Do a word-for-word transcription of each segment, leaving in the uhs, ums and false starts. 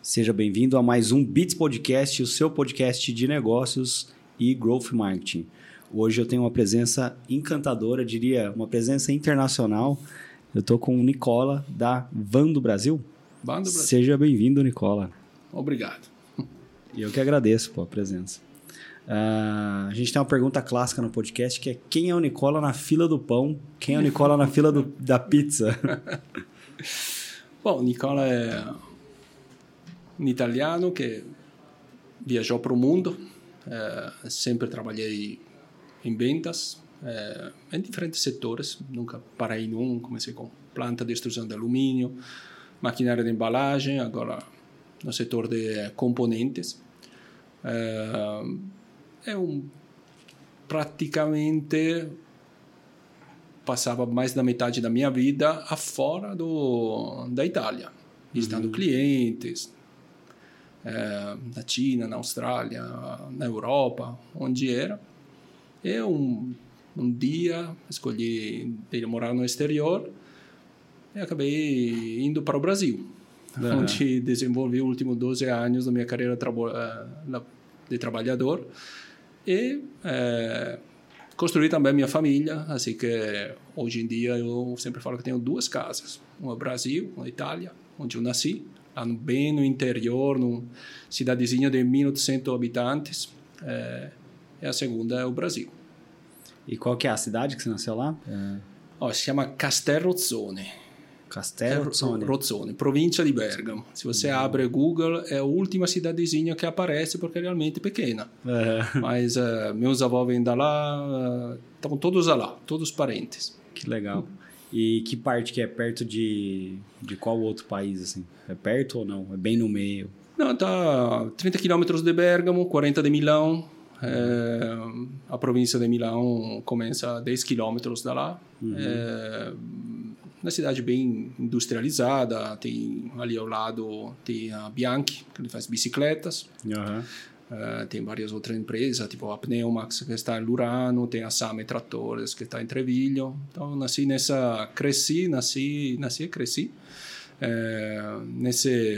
Seja bem-vindo a mais um Bits Podcast, o seu podcast de negócios e growth marketing. Hoje eu tenho uma presença encantadora, diria uma presença internacional. Eu estou com o Nicola, da Van do Brasil. Van do Brasil. Seja bem-vindo, Nicola. Obrigado. E eu que agradeço pô, a presença. Uh, a gente tem uma pergunta clássica no podcast, que é: quem é o Nicola na fila do pão? Quem é o Nicola na fila do, da pizza? Bom, o Nicola é um italiano que viajou para o mundo. É, sempre trabalhei em vendas, é, em diferentes setores. Nunca parei em um. Comecei com planta de extrusão de alumínio, maquinária de embalagem, agora no setor de componentes. É, é um praticamente passava mais da metade da minha vida afora do da Itália, visitando uhum. clientes é, na China, na Austrália, na Europa, onde era. E um um dia escolhi ir morar no exterior e acabei indo para o Brasil, uhum. onde desenvolvi os últimos doze anos da minha carreira de trabalhador e é, construí também minha família, assim que hoje em dia eu sempre falo que tenho duas casas, uma no Brasil, uma na Itália, onde eu nasci, lá no, bem no interior, numa cidadezinha de mil e oitocentos habitantes, é, e a segunda é o Brasil. E qual que é a cidade que você nasceu lá? É. Oh, se chama Castellozzone. Castellozzone. Rozzone, província de Bergamo. Se você uhum. abre Google, é a última cidadezinha que aparece porque é realmente pequena. Uhum. Mas uh, meus avós vêm da lá, estão uh, todos lá, todos parentes. Que legal. E que parte que é perto de, de qual outro país, assim? É perto ou não? É bem no meio? Não, está a trinta quilômetros de Bergamo, quarenta de Milão. É, a província de Milão começa a dez quilômetros da lá. Uhum. É, uma cidade bem industrializada, tem ali ao lado tem a Bianchi, que faz bicicletas. Uhum. Uh, tem várias outras empresas, tipo a Pneumax, que está em Lurano, tem a Same Tratores, que está em Treviglio. Então, nasci nessa... Cresci, nasci, nasci e cresci é, nesse,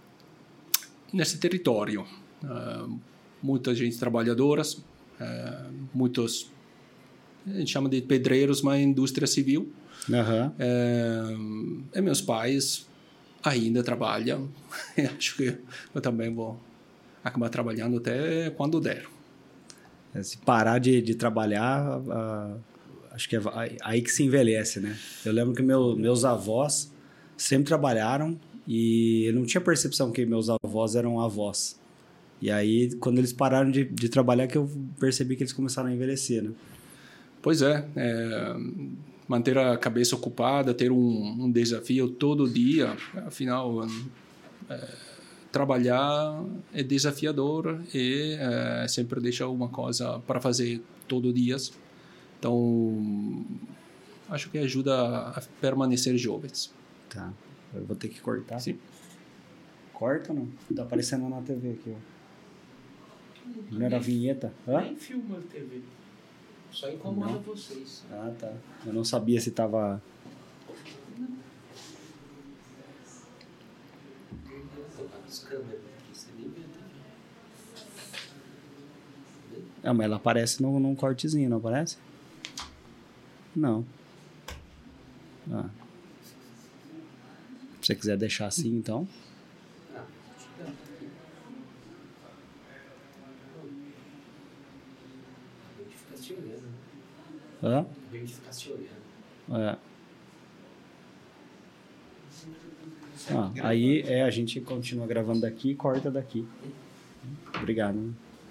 nesse território. Uh, muita gente trabalhadora, uh, muitos... A gente chama de pedreiros, mas indústria civil. Uhum. É, e meus pais ainda trabalham. Acho que eu também vou acabar trabalhando até quando der. É, se parar de, de trabalhar, uh, acho que é aí que se envelhece, né? Eu lembro que meu, meus avós sempre trabalharam e eu não tinha percepção que meus avós eram avós. E aí, quando eles pararam de, de trabalhar, que eu percebi que eles começaram a envelhecer, né? Pois é, é manter a cabeça ocupada, ter um, um desafio todo dia, afinal, é, trabalhar é desafiador e é, sempre deixa alguma coisa para fazer todo dia. Então, acho que ajuda a permanecer jovens. Tá, eu vou ter que cortar. Sim. Corta ou não? Tá aparecendo na T V aqui, ó. Não era a vinheta? Hã? Nem filma a T V. Só incomoda não. Vocês. Ah, tá. Eu não sabia se tava... As câmeras aqui, você nem vê a Ah, mas ela aparece num, num cortezinho, não aparece? Não. Ah. Se você quiser deixar assim, então... Hã? A gente ficar se olhando. É. Ah, aí é, a gente continua gravando daqui e corta daqui. Obrigado.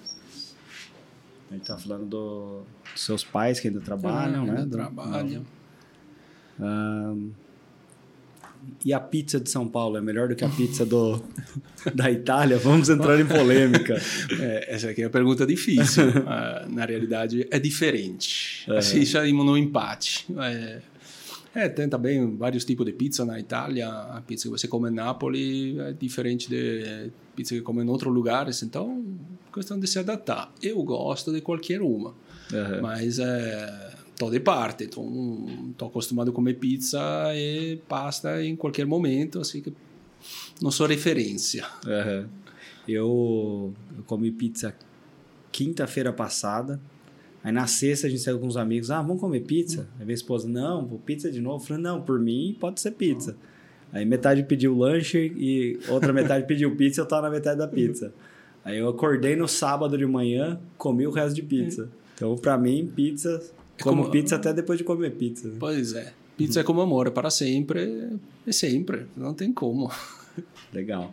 A gente tá falando do, dos seus pais que ainda trabalham, ah, né? Ainda trabalham. Um, e a pizza de São Paulo é melhor do que a pizza do, da Itália? Vamos entrar em polêmica. É, essa aqui é uma pergunta difícil. uh, na realidade, é diferente. É. Assim, já íamos no empate. É, é, tem também vários tipos de pizza na Itália. A pizza que você come em Nápoles é diferente da pizza que come em outros lugares. Então, questão de se adaptar. Eu gosto de qualquer uma. Uhum. Mas... É, tô de parte, tô, tô acostumado a comer pizza e pasta em qualquer momento, assim que não sou referência. Uhum. Eu, eu comi pizza quinta-feira passada. Aí na sexta a gente saiu com os amigos. Ah, vamos comer pizza? Uhum. Aí minha esposa, não, vou pizza de novo. Eu falei, não, por mim pode ser pizza. Uhum. Aí metade pediu lanche e outra metade pediu pizza. Eu tava na metade da pizza. Uhum. Aí eu acordei no sábado de manhã, comi o resto de pizza. Uhum. Então, pra mim, pizza... É como, como pizza até depois de comer pizza. Né? Pois é. Pizza uhum. é como amor, é para sempre e sempre. Não tem como. Legal.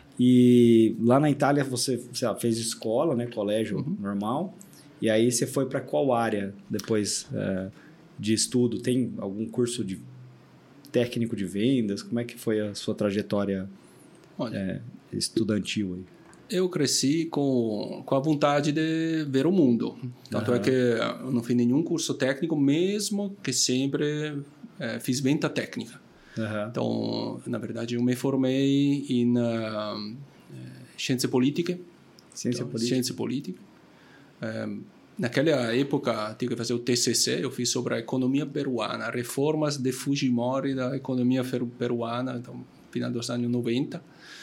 E lá na Itália você, sei lá, fez escola, né? Colégio uhum. normal. E aí você foi para qual área depois é, de estudo? Tem algum curso de técnico de vendas? Como é que foi a sua trajetória Olha, é, estudantil aí? Eu cresci com, com a vontade de ver o mundo. Tanto uhum. é que eu não fiz nenhum curso técnico, mesmo que sempre é, fiz venda técnica. Uhum. Então, na verdade, eu me formei em uh, ciência política. Ciência então, política. Ciência política. Um, naquela época, tive que fazer o T C C. Eu fiz sobre a economia peruana, reformas de Fujimori da economia peruana, então, final dos anos noventa.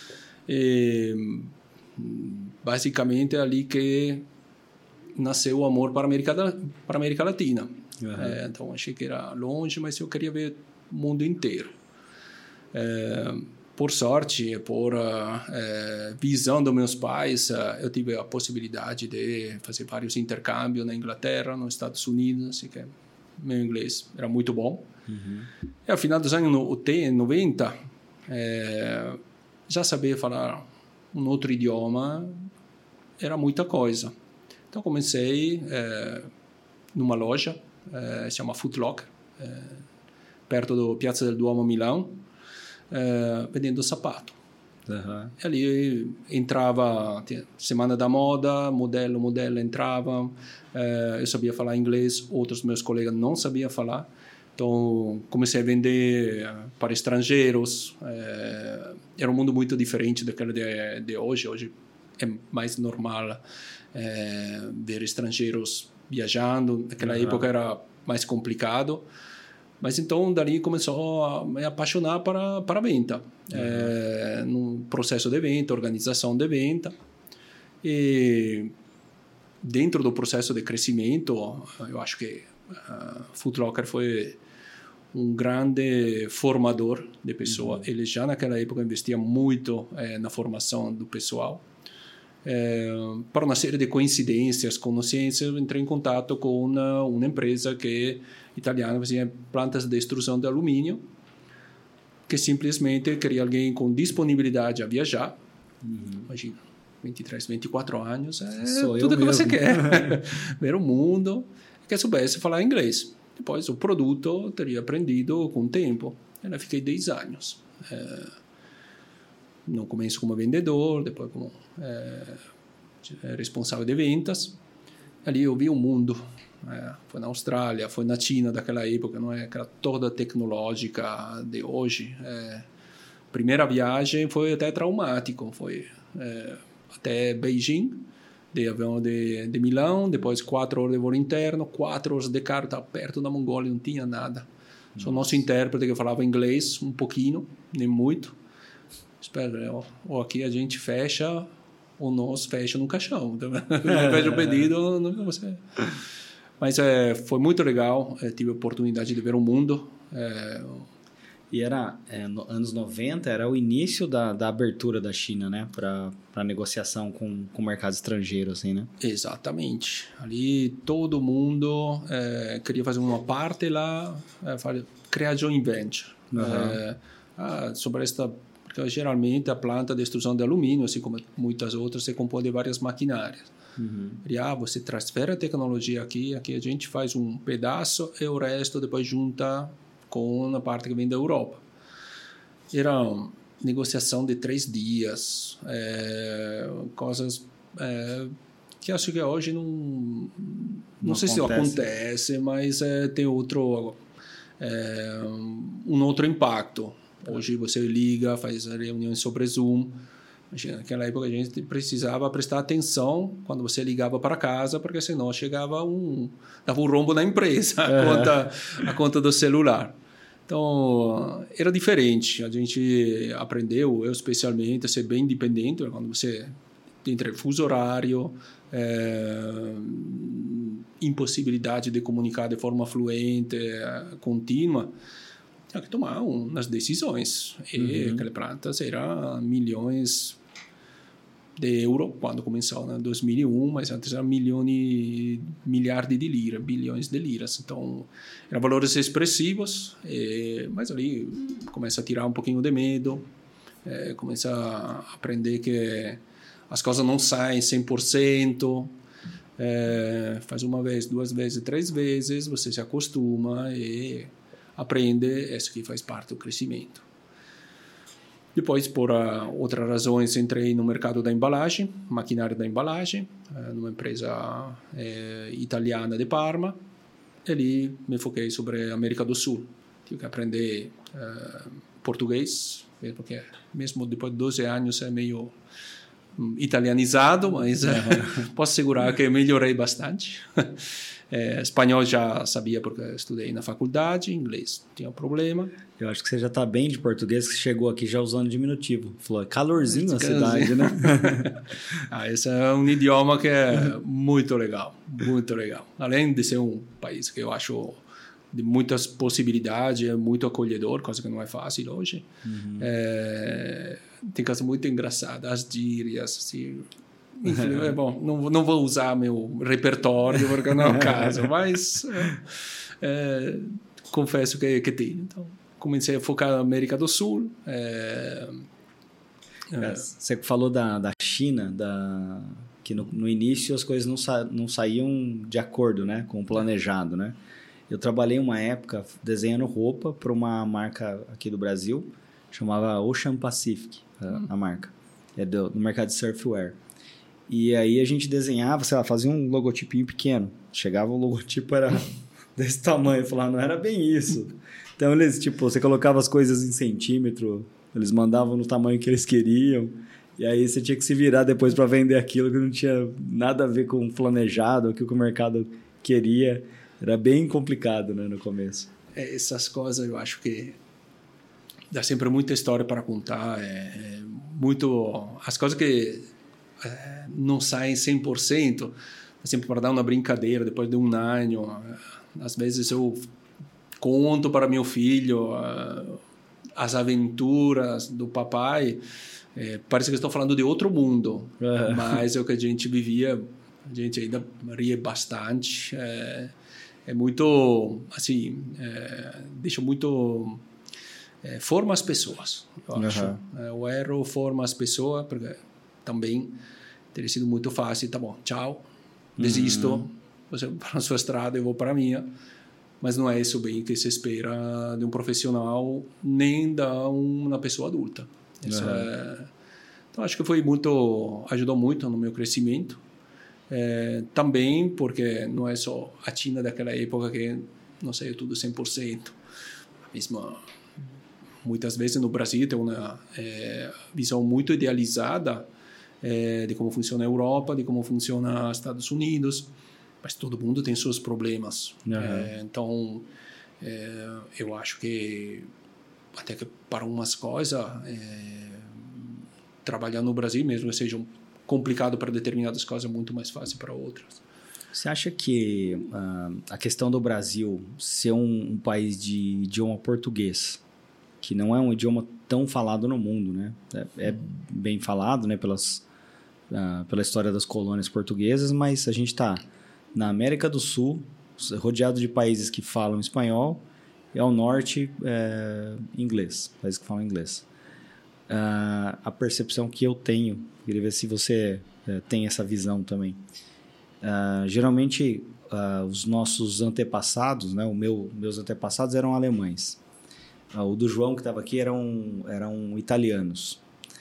E, basicamente, é ali que nasceu o amor para a América, para a América Latina. Uhum. É, então, achei que era longe, mas eu queria ver o mundo inteiro. É, por sorte, por é, visão dos meus pais, eu tive a possibilidade de fazer vários intercâmbios na Inglaterra, nos Estados Unidos, assim que meu inglês era muito bom. Uhum. E ao final dos anos noventa, é, já sabia falar um outro idioma, era muita coisa. Então comecei é, numa loja, é, se chama Foot Locker, é, perto do Piazza del Duomo, Milão, é, vendendo sapato. Uhum. E ali entrava, semana da moda, modelo, modelo entravam, é, eu sabia falar inglês, outros meus colegas não sabiam falar. Então, comecei a vender para estrangeiros. É, era um mundo muito diferente daquele de, de hoje. Hoje é mais normal é, ver estrangeiros viajando. Naquela uhum. época era mais complicado. Mas então, dali começou a me apaixonar para, para a venda. Uhum. É, no processo de venda, organização de venda. E dentro do processo de crescimento, eu acho que a Foot Locker foi um grande formador de pessoas. Uhum. Ele já naquela época investia muito é, na formação do pessoal. É, para uma série de coincidências, consciências, eu entrei em contato com uma, uma empresa que italiana fazia plantas de extrusão de alumínio, que simplesmente queria alguém com disponibilidade a viajar. Uhum. Imagina, vinte e três, vinte e quatro anos, é Sou tudo que mesmo. Você quer. Ver o mundo, que soubesse falar inglês. Depois o produto teria aprendido com o tempo. Eu fiquei dez anos. É, no começo como vendedor, depois como é, responsável de vendas. Ali eu vi o mundo. É, foi na Austrália, foi na China daquela época, não é aquela toda tecnológica de hoje. É, primeira viagem foi até traumático, foi é, até Beijing, de avião de, de Milão, depois quatro horas de voo interno, quatro horas de carro, estava perto da Mongólia, não tinha nada. Nossa. Só o nosso intérprete que falava inglês um pouquinho, nem muito. Espera, ou, ou aqui a gente fecha, ou nós fecha no caixão. Então, fecha o pedido, não você... Mas é, foi muito legal, é, tive a oportunidade de ver o mundo. É... E era, é, no, anos noventa, era o início da, da abertura da China, né? Para a negociação com, com o mercado estrangeiro, assim, né? Exatamente. Ali todo mundo é, queria fazer uma parte lá, é, criar joint venture. Uhum. É, ah, sobre esta... Porque geralmente a planta de extrusão de alumínio, assim como muitas outras, se compõe de várias maquinárias. Uhum. E, ah, você transfere a tecnologia aqui, aqui a gente faz um pedaço e o resto depois junta com a parte que vem da Europa. Era uma negociação de três dias, é, coisas é, que acho que hoje não, não, não sei acontece. se acontece, mas é, tem outro, é, um outro impacto. Hoje você liga, faz reuniões sobre Zoom. Naquela época a gente precisava prestar atenção quando você ligava para casa, porque senão chegava um, dava um rombo na empresa, a, é. conta, a conta do celular. Então, era diferente. A gente aprendeu, eu especialmente, a ser bem independente. Quando você tem fuso horário, é, impossibilidade de comunicar de forma fluente, contínua, tinha que tomar umas decisões. E uhum. aquelas plantas eram milhões de euros quando começou, em dois mil e um, mas antes eram milhões, milhares de liras, bilhões de liras. Então, eram valores expressivos, e, mas ali começa a tirar um pouquinho de medo, é, começa a aprender que as coisas não saem cem por cento, é, faz uma vez, duas vezes, três vezes, você se acostuma e aprende, isso que faz parte do crescimento. Depois, por uh, outras razões, entrei no mercado da embalagem, maquinário da embalagem, uh, numa empresa uh, italiana de Parma. E ali me foquei sobre a América do Sul. Tive que aprender uh, português, porque mesmo depois de doze anos é meio um, italianizado, mas uh, posso assegurar que melhorei bastante. É, espanhol já sabia porque estudei na faculdade, inglês tinha um problema. Eu acho que você já está bem de português, que chegou aqui já usando diminutivo. Falou, é calorzinho a cidade, né? ah, esse é um idioma que é muito legal, muito legal. Além de ser um país que eu acho de muitas possibilidades, é muito acolhedor, coisa que não é fácil hoje. Uhum. É, tem coisas muito engraçadas, as gírias, assim... Enfim, é bom, não, não vou usar meu repertório porque não é o caso, mas é, é, confesso que, que tenho. Então, comecei a focar na América do Sul. É, é. Você falou da, da China, da, que no, no início as coisas não, sa, não saíam de acordo, né, com o planejado, né? Eu trabalhei uma época desenhando roupa para uma marca aqui do Brasil, chamava Ocean Pacific, a, hum. a marca, é do, do mercado de surfwear. E aí a gente desenhava, sei lá, fazia um logotipinho pequeno. Chegava o logotipo, era desse tamanho. Eu falava, não era bem isso. Então, eles, tipo, você colocava as coisas em centímetro, eles mandavam no tamanho que eles queriam. E aí você tinha que se virar depois para vender aquilo que não tinha nada a ver com o planejado, o que o mercado queria. Era bem complicado, né, no começo. Essas coisas eu acho que dá sempre muita história para contar. É, é muito... As coisas que... não saem cem por cento, sempre para dar uma brincadeira depois de um ano. Às vezes eu conto para meu filho uh, as aventuras do papai, é, parece que estou falando de outro mundo, uhum. mas é o que a gente vivia, a gente ainda ri bastante, é, é muito, assim, é, deixa muito... É, forma as pessoas, eu acho. Uhum. É, o erro forma as pessoas, porque também teria sido muito fácil, tá bom, tchau, desisto, uhum. você para a sua estrada, eu vou para a minha, mas não é isso bem que se espera de um profissional, nem da uma pessoa adulta. Isso uhum. é... Então, acho que foi muito, ajudou muito no meu crescimento, é, também porque não é só a China daquela época que não saiu tudo cem por cento, mesmo muitas vezes no Brasil tem uma é, visão muito idealizada é, de como funciona a Europa, de como funciona os Estados Unidos, mas todo mundo tem seus problemas. Uhum. É, então, é, eu acho que até que para umas coisas, é, trabalhar no Brasil, mesmo que seja complicado para determinadas coisas, é muito mais fácil para outras. Você acha que uh, a questão do Brasil ser um, um país de idioma português, que não é um idioma tão falado no mundo, né? É, é bem falado, né, pelas, uh, pela história das colônias portuguesas, mas a gente está na América do Sul, rodeado de países que falam espanhol, e ao norte, é, inglês, países que falam inglês. Uh, a percepção que eu tenho, queria ver se você uh, tem essa visão também. Uh, geralmente, uh, os nossos antepassados, né, o meu, meus antepassados eram alemães. Uh, o do João, que estava aqui, eram, eram italianos.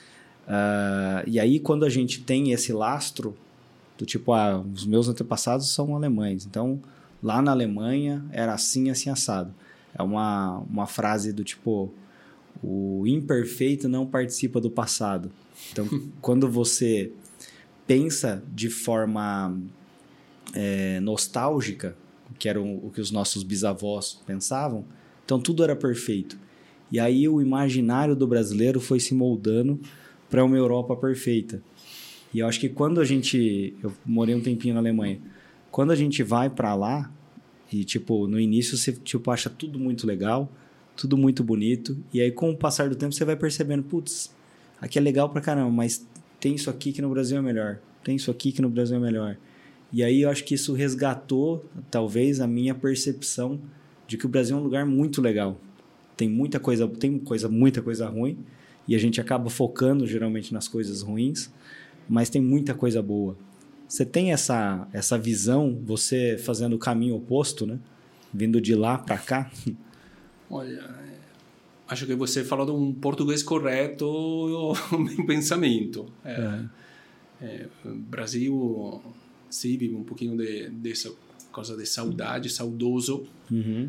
Uh, e aí, quando a gente tem esse lastro, do tipo, ah, os meus antepassados são alemães, então, lá na Alemanha, era assim, assim, assado. É uma, uma frase do tipo, o imperfeito não participa do passado. Então, quando você pensa de forma é, nostálgica, que era o, o que os nossos bisavós pensavam, Então tudo era perfeito. E aí o imaginário do brasileiro foi se moldando para uma Europa perfeita. E eu acho que quando a gente... Eu morei um tempinho na Alemanha. Quando a gente vai para lá, e tipo, no início você tipo, acha tudo muito legal, tudo muito bonito, e aí com o passar do tempo você vai percebendo, putz, aqui é legal pra caramba, mas tem isso aqui que no Brasil é melhor, tem isso aqui que no Brasil é melhor. E aí eu acho que isso resgatou, talvez, a minha percepção de que o Brasil é um lugar muito legal. Tem muita coisa, tem coisa, muita coisa ruim, e a gente acaba focando geralmente nas coisas ruins, mas tem muita coisa boa. Você tem essa, essa visão, você fazendo o caminho oposto, né? Vindo de lá para cá? Olha, acho que você falou de um português correto em pensamento. É, é, Brasil, sim, vive um pouquinho de, dessa coisa de saudade, saudoso. Uhum.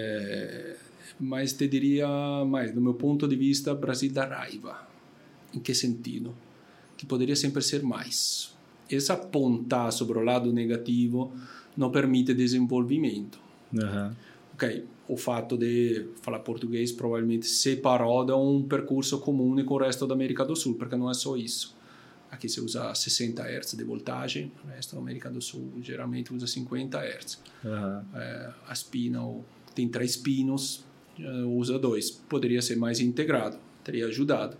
É, mas te diria mais, do meu ponto de vista, Brasil dá raiva. Em que sentido? Que poderia sempre ser mais. Essa apontar sobre o lado negativo não permite desenvolvimento. Uhum. Ok, o fato de falar português provavelmente separou de um percurso comum com o resto da América do Sul, porque não é só isso. Aqui se usa sessenta hertz de voltagem, o resto da América do Sul geralmente usa cinquenta hertz. Uhum. É, a spina tem três pinos, usa dois. Poderia ser mais integrado, teria ajudado.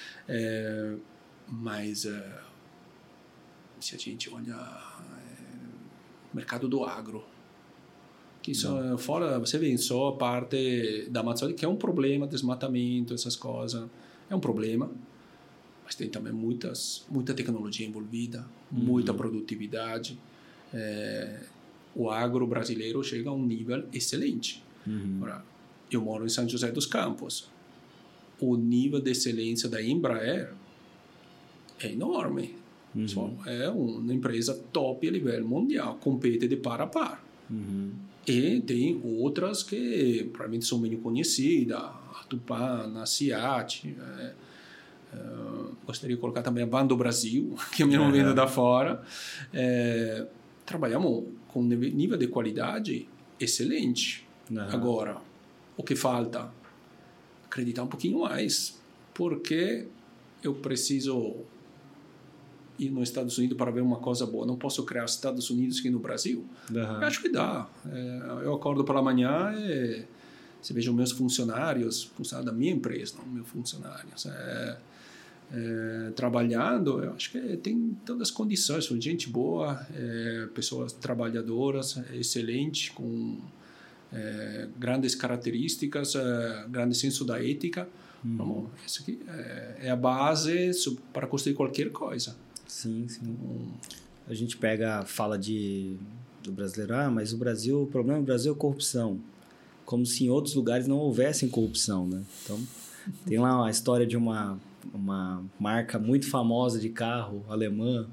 É, mas... É, se a gente olha é, o mercado do agro, que isso é fora, você vê só a parte da Amazônia, que é um problema, desmatamento, essas coisas, é um problema, mas tem também muitas, muita tecnologia envolvida, uhum. muita produtividade. É, o agro brasileiro chega a um nível excelente. Uhum. Agora, eu moro em São José dos Campos. O nível de excelência da Embraer é enorme. Uhum. É uma empresa top a nível mundial, compete de par a par. Uhum. E tem outras que provavelmente são menos conhecidas, a Tupã, a Ciat. É, é, gostaria de colocar também a Van do Brasil, que é mesmo uhum. vindo da fora. É, trabalhamos com nível de qualidade excelente. Uhum. Agora, o que falta? Acreditar um pouquinho mais, porque eu preciso... ir nos Estados Unidos para ver uma coisa boa. Não posso criar os Estados Unidos aqui no Brasil? Uhum. Eu acho que dá. É, eu acordo pela manhã e você veja os meus funcionários, funcionários da minha empresa, não meus funcionários, é, é, trabalhando. Eu acho que tem todas as condições. São gente boa, é, pessoas trabalhadoras, excelente, com é, grandes características, é, grande senso da ética. Uhum. Vamos, isso aqui é, é a base para construir qualquer coisa. Sim, sim. A gente pega, fala de, do brasileiro, ah, mas o Brasil, o problema do Brasil é corrupção. Como se em outros lugares não houvessem corrupção, né? Então, tem lá uma história de uma, uma marca muito famosa de carro alemã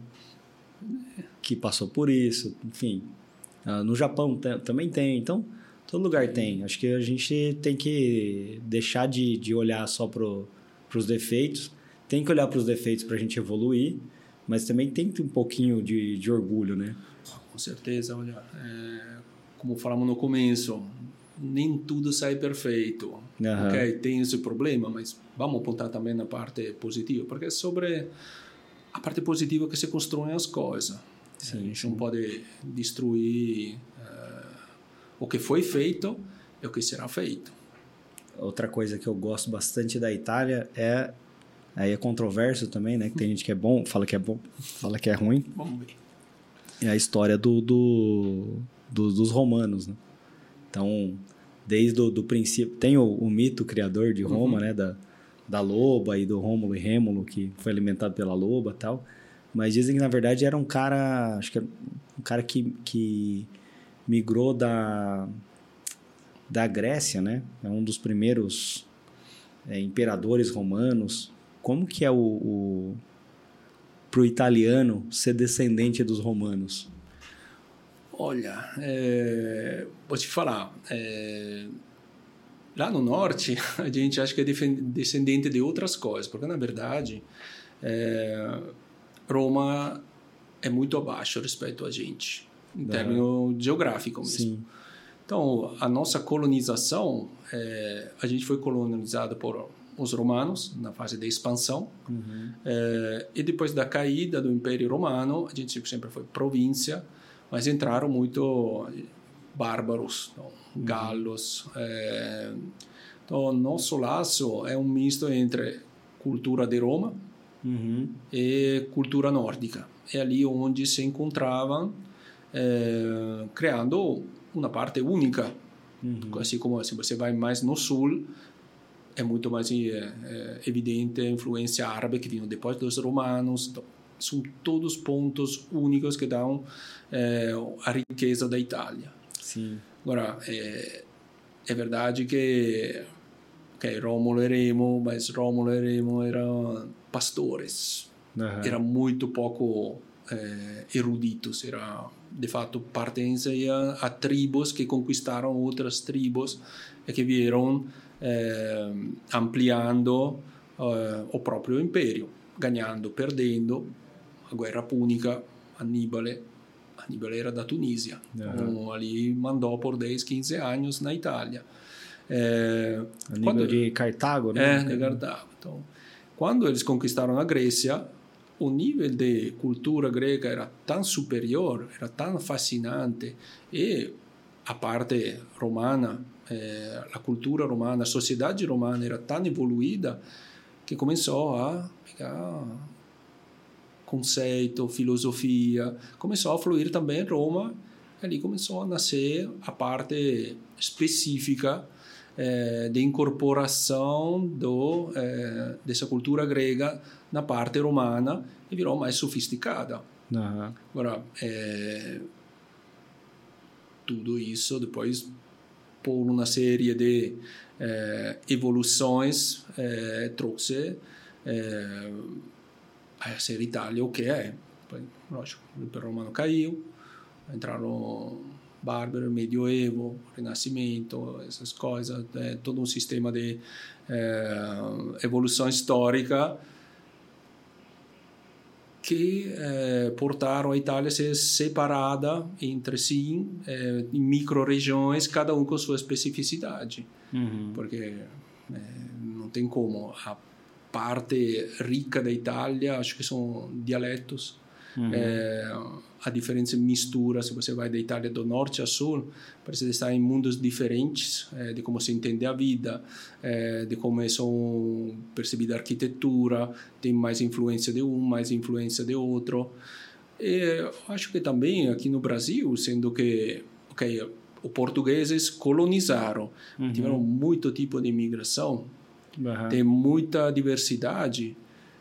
que passou por isso, enfim. No Japão também tem, então, todo lugar tem. Acho que a gente tem que deixar de, de olhar só para os defeitos, tem que olhar para os defeitos para a gente evoluir, mas também tem que ter um pouquinho de, de orgulho, né? Com certeza, olha, é, como falamos no começo, nem tudo sai perfeito, uhum. ok? Tem esse problema, mas vamos apontar também na parte positiva, porque é sobre a parte positiva que se constroem as coisas. Sim, a gente sim. não pode destruir uh, o que foi feito e o que será feito. Outra coisa que eu gosto bastante da Itália é... Aí é controverso também, né? Que tem gente que é bom, fala que é bom, fala que é ruim. Vamos ver. É a história do, do, do, dos romanos, né? Então, desde o do princípio... Tem o, o mito criador de Roma, uhum. né? Da, da loba e do Rômulo e Rêmulo, que foi alimentado pela loba e tal. Mas dizem que, na verdade, era um cara... Acho que era um cara que, que migrou da, da Grécia, né? É um dos primeiros é, imperadores romanos. Como que é o, o para o italiano ser descendente dos romanos? Olha, é, vou te falar, é, lá no norte a gente acha que é descendente de outras coisas, porque na verdade é, Roma é muito abaixo respeito a gente, em uhum. termos geográficos mesmo. Sim. Então, a nossa colonização, é, a gente foi colonizado por os romanos na fase da expansão, uhum. é, e depois da caída do Império Romano, a gente sempre foi província, mas entraram muito bárbaros, então, uhum. galos. É, então, nosso laço é um misto entre cultura de Roma uhum. e cultura nórdica. É ali onde se encontravam, é, criando uma parte única. Uhum. Assim como se você vai mais no sul, é muito mais é, é, evidente a influência árabe que vinha depois dos romanos. Então, são todos pontos únicos que dão é, a riqueza da Itália. Sim. Agora, é, é verdade que okay, Rómulo e Remo, mas Rómulo e Remo eram pastores. Uhum. Eram muito pouco é, eruditos, eram de fato pertenciam a tribos que conquistaram outras tribos e que vieram eh, ampliando eh, o próprio império, ganhando, perdendo. A guerra púnica, Annibale, Annibale era da Tunísia, uhum. então ali mandou por dez, quinze anos na Itália. Eh, a nível de Cartago, né? É, de Cartago. Então, quando eles conquistaram a Grécia, o nível de cultura grega era tão superior, era tão fascinante, e a parte romana, eh, a cultura romana, a sociedade romana era tão evoluída que começou a pegar conceito, filosofia, começou a fluir também em Roma, e ali começou a nascer a parte específica eh, de incorporação do, eh, dessa cultura grega na parte romana e virou mais sofisticada. Uhum. Agora, é, tudo isso depois, por uma série de é, evoluções, é, trouxe é, a ser Itália o que é. Lógico, o Império Romano caiu, entraram bárbaro, medioevo, renascimento, essas coisas, é, todo um sistema de é, evolução histórica que eh, portaram a Itália a ser separada entre si eh, em micro-regiões, cada um com sua especificidade. Uhum. Porque eh, não tem como. A parte rica da Itália, acho que são dialetos. Uhum. Eh, a diferença mistura, se você vai da Itália do norte a sul, parece estar em mundos diferentes, eh, de como se entende a vida, eh, de como é são percebida a arquitetura, tem mais influência de um, mais influência de outro. E acho que também aqui no Brasil, sendo que okay, os portugueses colonizaram, uhum. tiveram muito tipo de imigração, uhum. tem muita diversidade,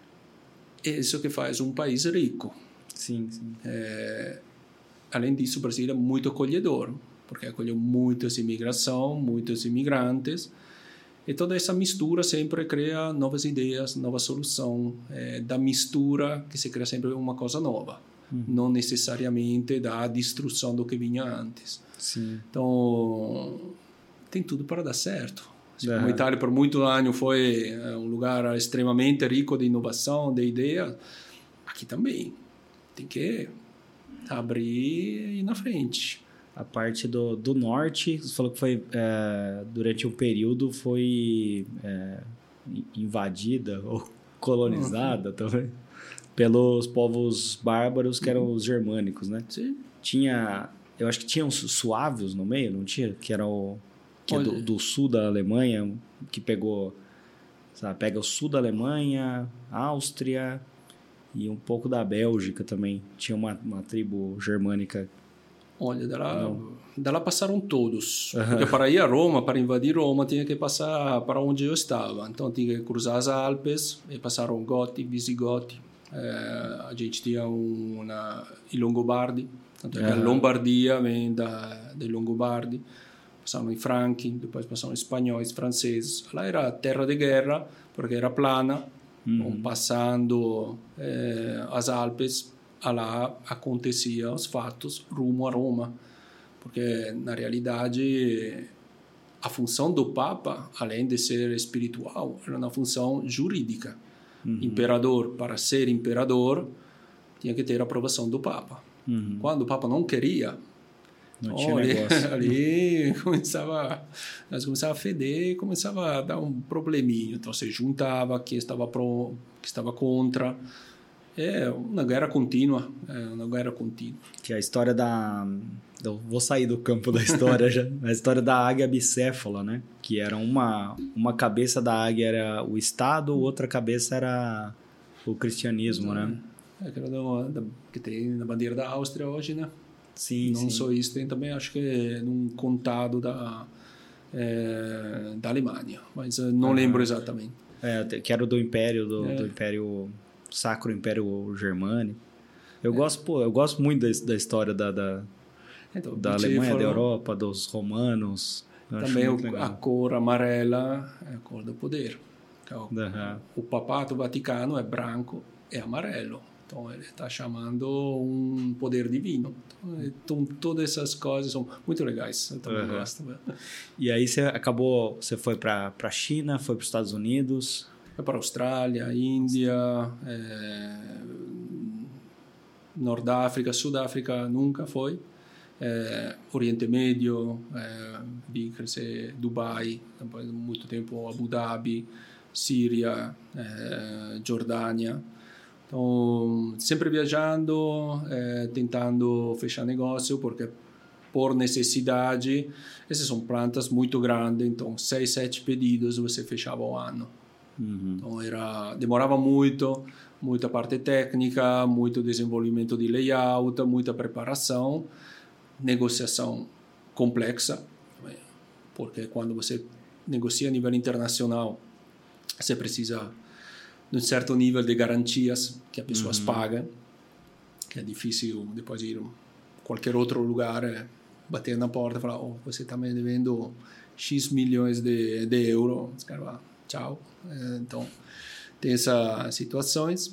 é isso que faz um país rico. Sim, sim. É, além disso, o Brasil é muito acolhedor, porque acolheu muitas imigração, muitos imigrantes, e toda essa mistura sempre cria novas ideias, nova solução. É, da mistura que se cria sempre uma coisa nova, uhum. não necessariamente da destruição do que vinha antes. Sim. Então, tem tudo para dar certo. Assim, uhum. como a Itália por muito ano foi um lugar extremamente rico de inovação, de ideias, aqui também. Tem que abrir e ir na frente. A parte do, do norte, você falou que foi é, durante um período foi é, invadida ou colonizada uhum. também pelos povos bárbaros que eram uhum. os germânicos, né? Sim. Tinha, eu acho que tinha uns suávios no meio, não tinha? Que era o que é do, do sul da Alemanha, que pegou, sabe, pega o sul da Alemanha, Áustria e um pouco da Bélgica também. Tinha uma, uma tribo germânica. Olha, dela, dela passaram todos. Uhum. Porque para ir a Roma, para invadir Roma, tinha que passar para onde eu estava. Então, tinha que cruzar as Alpes, e passaram Goti, Visigoti. É, a gente tinha uma, i Longobardi. Tanto é que uhum. a Lombardia vem da, dei Longobardi. Passaram i Franchi, depois passaram os espanhóis, franceses. Lá era terra de guerra, porque era plana. Uhum. Passando eh, as Alpes, lá aconteciam os fatos rumo a Roma, porque na realidade a função do Papa, além de ser espiritual, era uma função jurídica. Uhum. Imperador, para ser imperador, tinha que ter a aprovação do Papa. Uhum. Quando o Papa não queria, Não tinha oh, ali, negócio. ali começava, nós começava a feder e começava a dar um probleminha. Então você juntava quem estava pro, quem estava contra. É uma guerra contínua, é uma guerra contínua. Que é a história da... Eu vou sair do campo da história já. A história da águia bicéfala, né? Que era uma, uma cabeça da águia era o Estado, outra cabeça era o cristianismo, né? É, que, era da, da, que tem na bandeira da Áustria hoje, né? Sim, Não sim. só isso, tem também, acho que num contado da, é, da Alemanha, mas eu não uhum. lembro exatamente. É, que era do Império, do, é. do Império Sacro Império Germânico. Eu, é. gosto, pô, eu gosto muito da, da história da, da, então, da Alemanha, falou, da Europa, dos romanos. Também o, a cor amarela é a cor do poder. Então, uhum. O Papato Vaticano é branco e amarelo. Então, ele está chamando um poder divino. Então, todas essas coisas são muito legais. Eu também uhum. gosto. E aí, você acabou... Você foi para a China, foi para os Estados Unidos? Foi para a Austrália, Índia, é, Norte-África, Sudáfrica, nunca foi. É, Oriente Médio, é, vi crescer Dubai, depois de muito tempo Abu Dhabi, Síria, é, Jordânia. Então, sempre viajando, eh, tentando fechar negócio, porque por necessidade, essas são plantas muito grandes, então seis, sete pedidos você fechava o ano. Uhum. Então, era, demorava muito, muita parte técnica, muito desenvolvimento de layout, muita preparação, negociação complexa, porque quando você negocia a nível internacional, você precisa de um certo nível de garantias que as pessoas uhum. pagam, que é difícil depois ir a qualquer outro lugar, é, bater na porta e falar, oh, você está me devendo X milhões de, de euros, os caras falam, tchau. É, então, tem essas situações.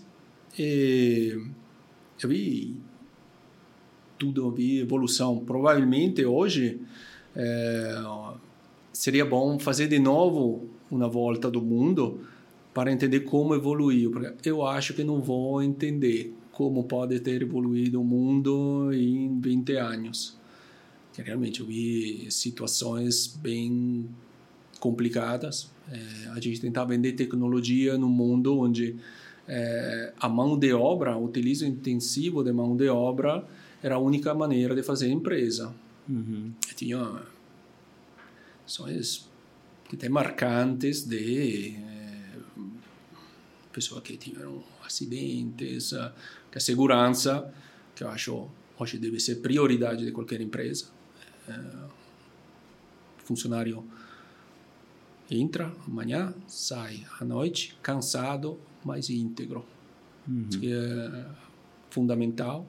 E eu vi tudo, eu vi evolução. Provavelmente hoje é, seria bom fazer de novo uma volta do mundo para entender como evoluiu, porque eu acho que não vou entender como pode ter evoluído o mundo em vinte anos. Que realmente eu vi situações bem complicadas. É, a gente tentar vender tecnologia num mundo onde é, a mão de obra, o utilizo intensivo de mão de obra era a única maneira de fazer empresa. Uhum. Tinha ações que tem marcantes de pessoas que tiveram acidentes, que a segurança, que eu acho hoje deve ser prioridade de qualquer empresa. É, funcionário entra amanhã, sai à noite, cansado, mas íntegro. Uhum. Isso que é fundamental.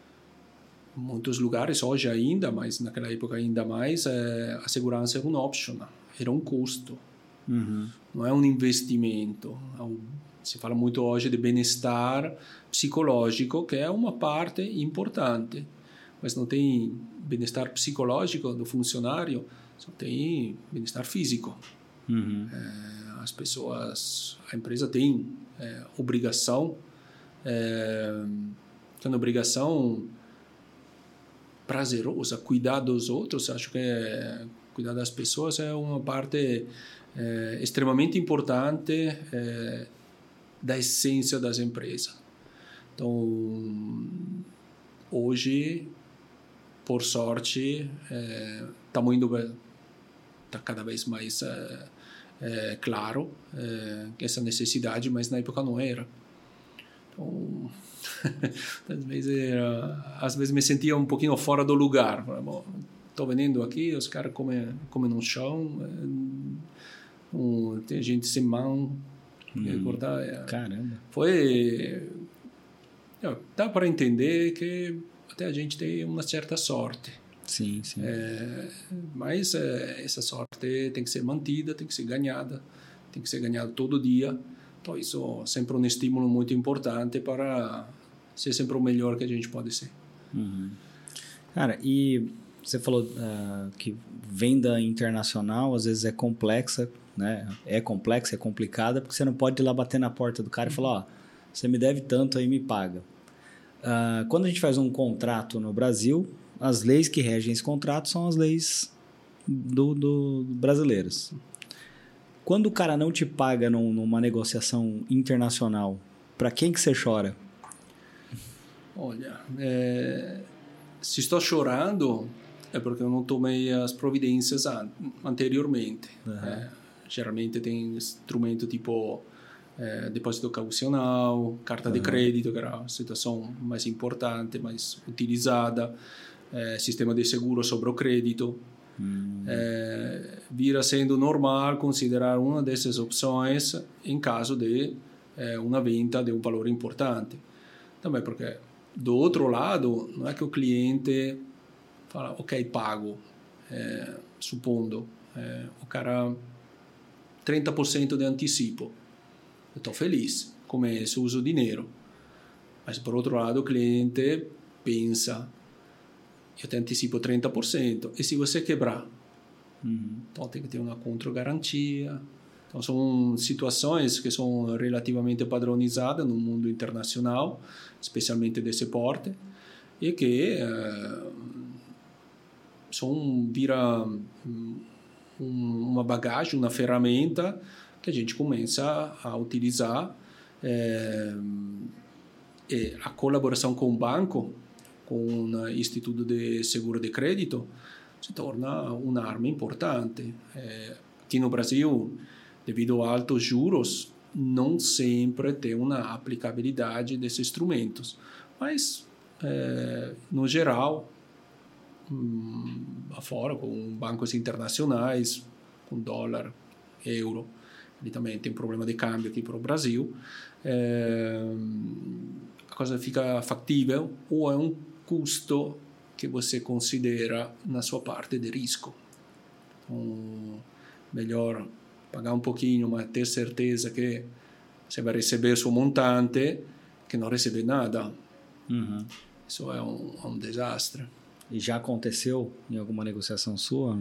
Em muitos lugares, hoje ainda, mas naquela época ainda mais, é, a segurança era um option, era um custo. Uhum. Não é um investimento. É um, se fala muito hoje de bem-estar psicológico, que é uma parte importante, mas não tem bem-estar psicológico do funcionário, só tem bem-estar físico. Uhum. É, as pessoas, a empresa tem é, obrigação, é, tem obrigação prazerosa, cuidar dos outros. Acho que é, cuidar das pessoas é uma parte é, extremamente importante é, da essência das empresas. Então, hoje, por sorte, estamos é, indo, está cada vez mais é, é, claro é, essa necessidade, mas na época não era. Então, às vezes, era, às vezes me sentia um pouquinho fora do lugar. Estou vendendo aqui, os caras comem, comem no chão, é, um, tem gente sem mão. Hum, cortar, é, caramba. Foi. Dá para entender que até a gente tem uma certa sorte. Sim, sim. É, mas é, essa sorte tem que ser mantida, tem que ser ganhada, tem que ser ganhada todo dia. Então, isso é sempre um estímulo muito importante para ser sempre o melhor que a gente pode ser. Uhum. Cara, e você falou uh, que venda internacional às vezes é complexa, né? É complexa, é complicada, porque você não pode ir lá bater na porta do cara e falar, ó, você me deve tanto, aí me paga. Uh, quando a gente faz um contrato no Brasil, as leis que regem esse contrato são as leis do, do brasileiras. Quando o cara não te paga num, numa negociação internacional, para quem que você chora? Olha, é, se estou chorando é porque eu não tomei as providências an- anteriormente. Uhum. É, geralmente tem instrumento tipo é, depósito caucional, carta uhum. de crédito, que era a situação mais importante, mais utilizada, é, sistema de seguro sobre o crédito. Uhum. É, vira sendo normal considerar uma dessas opções em caso de é, uma venda de um valor importante. Também porque, do outro lado, não é que o cliente fala, ok, pago, é, supondo, é, o cara trinta por cento de antecipo. Eu estou feliz, começo, uso o dinheiro. Mas, por outro lado, o cliente pensa, eu te antecipo trinta por cento, e se você quebrar? Uhum. Então, tem que ter uma contra-garantia. Então, são situações que são relativamente padronizadas no mundo internacional, especialmente desse porte, e que eh, são, vira um, uma bagagem, uma ferramenta que a gente começa a utilizar. Eh, e a colaboração com o banco, com o Instituto de Seguro de Crédito, se torna uma arma importante. Eh, aqui no Brasil, devido a altos juros, não sempre tem uma aplicabilidade desses instrumentos. Mas, é, no geral, hum, afora, com bancos internacionais, com dólar, euro, ele também tem problema de câmbio aqui para o Brasil, é, a coisa fica factível ou é um custo que você considera na sua parte de risco. Então, melhor pagar um pouquinho, mas ter certeza que você vai receber seu montante que não receber nada. Uhum. Isso é um, é um desastre. E já aconteceu em alguma negociação sua?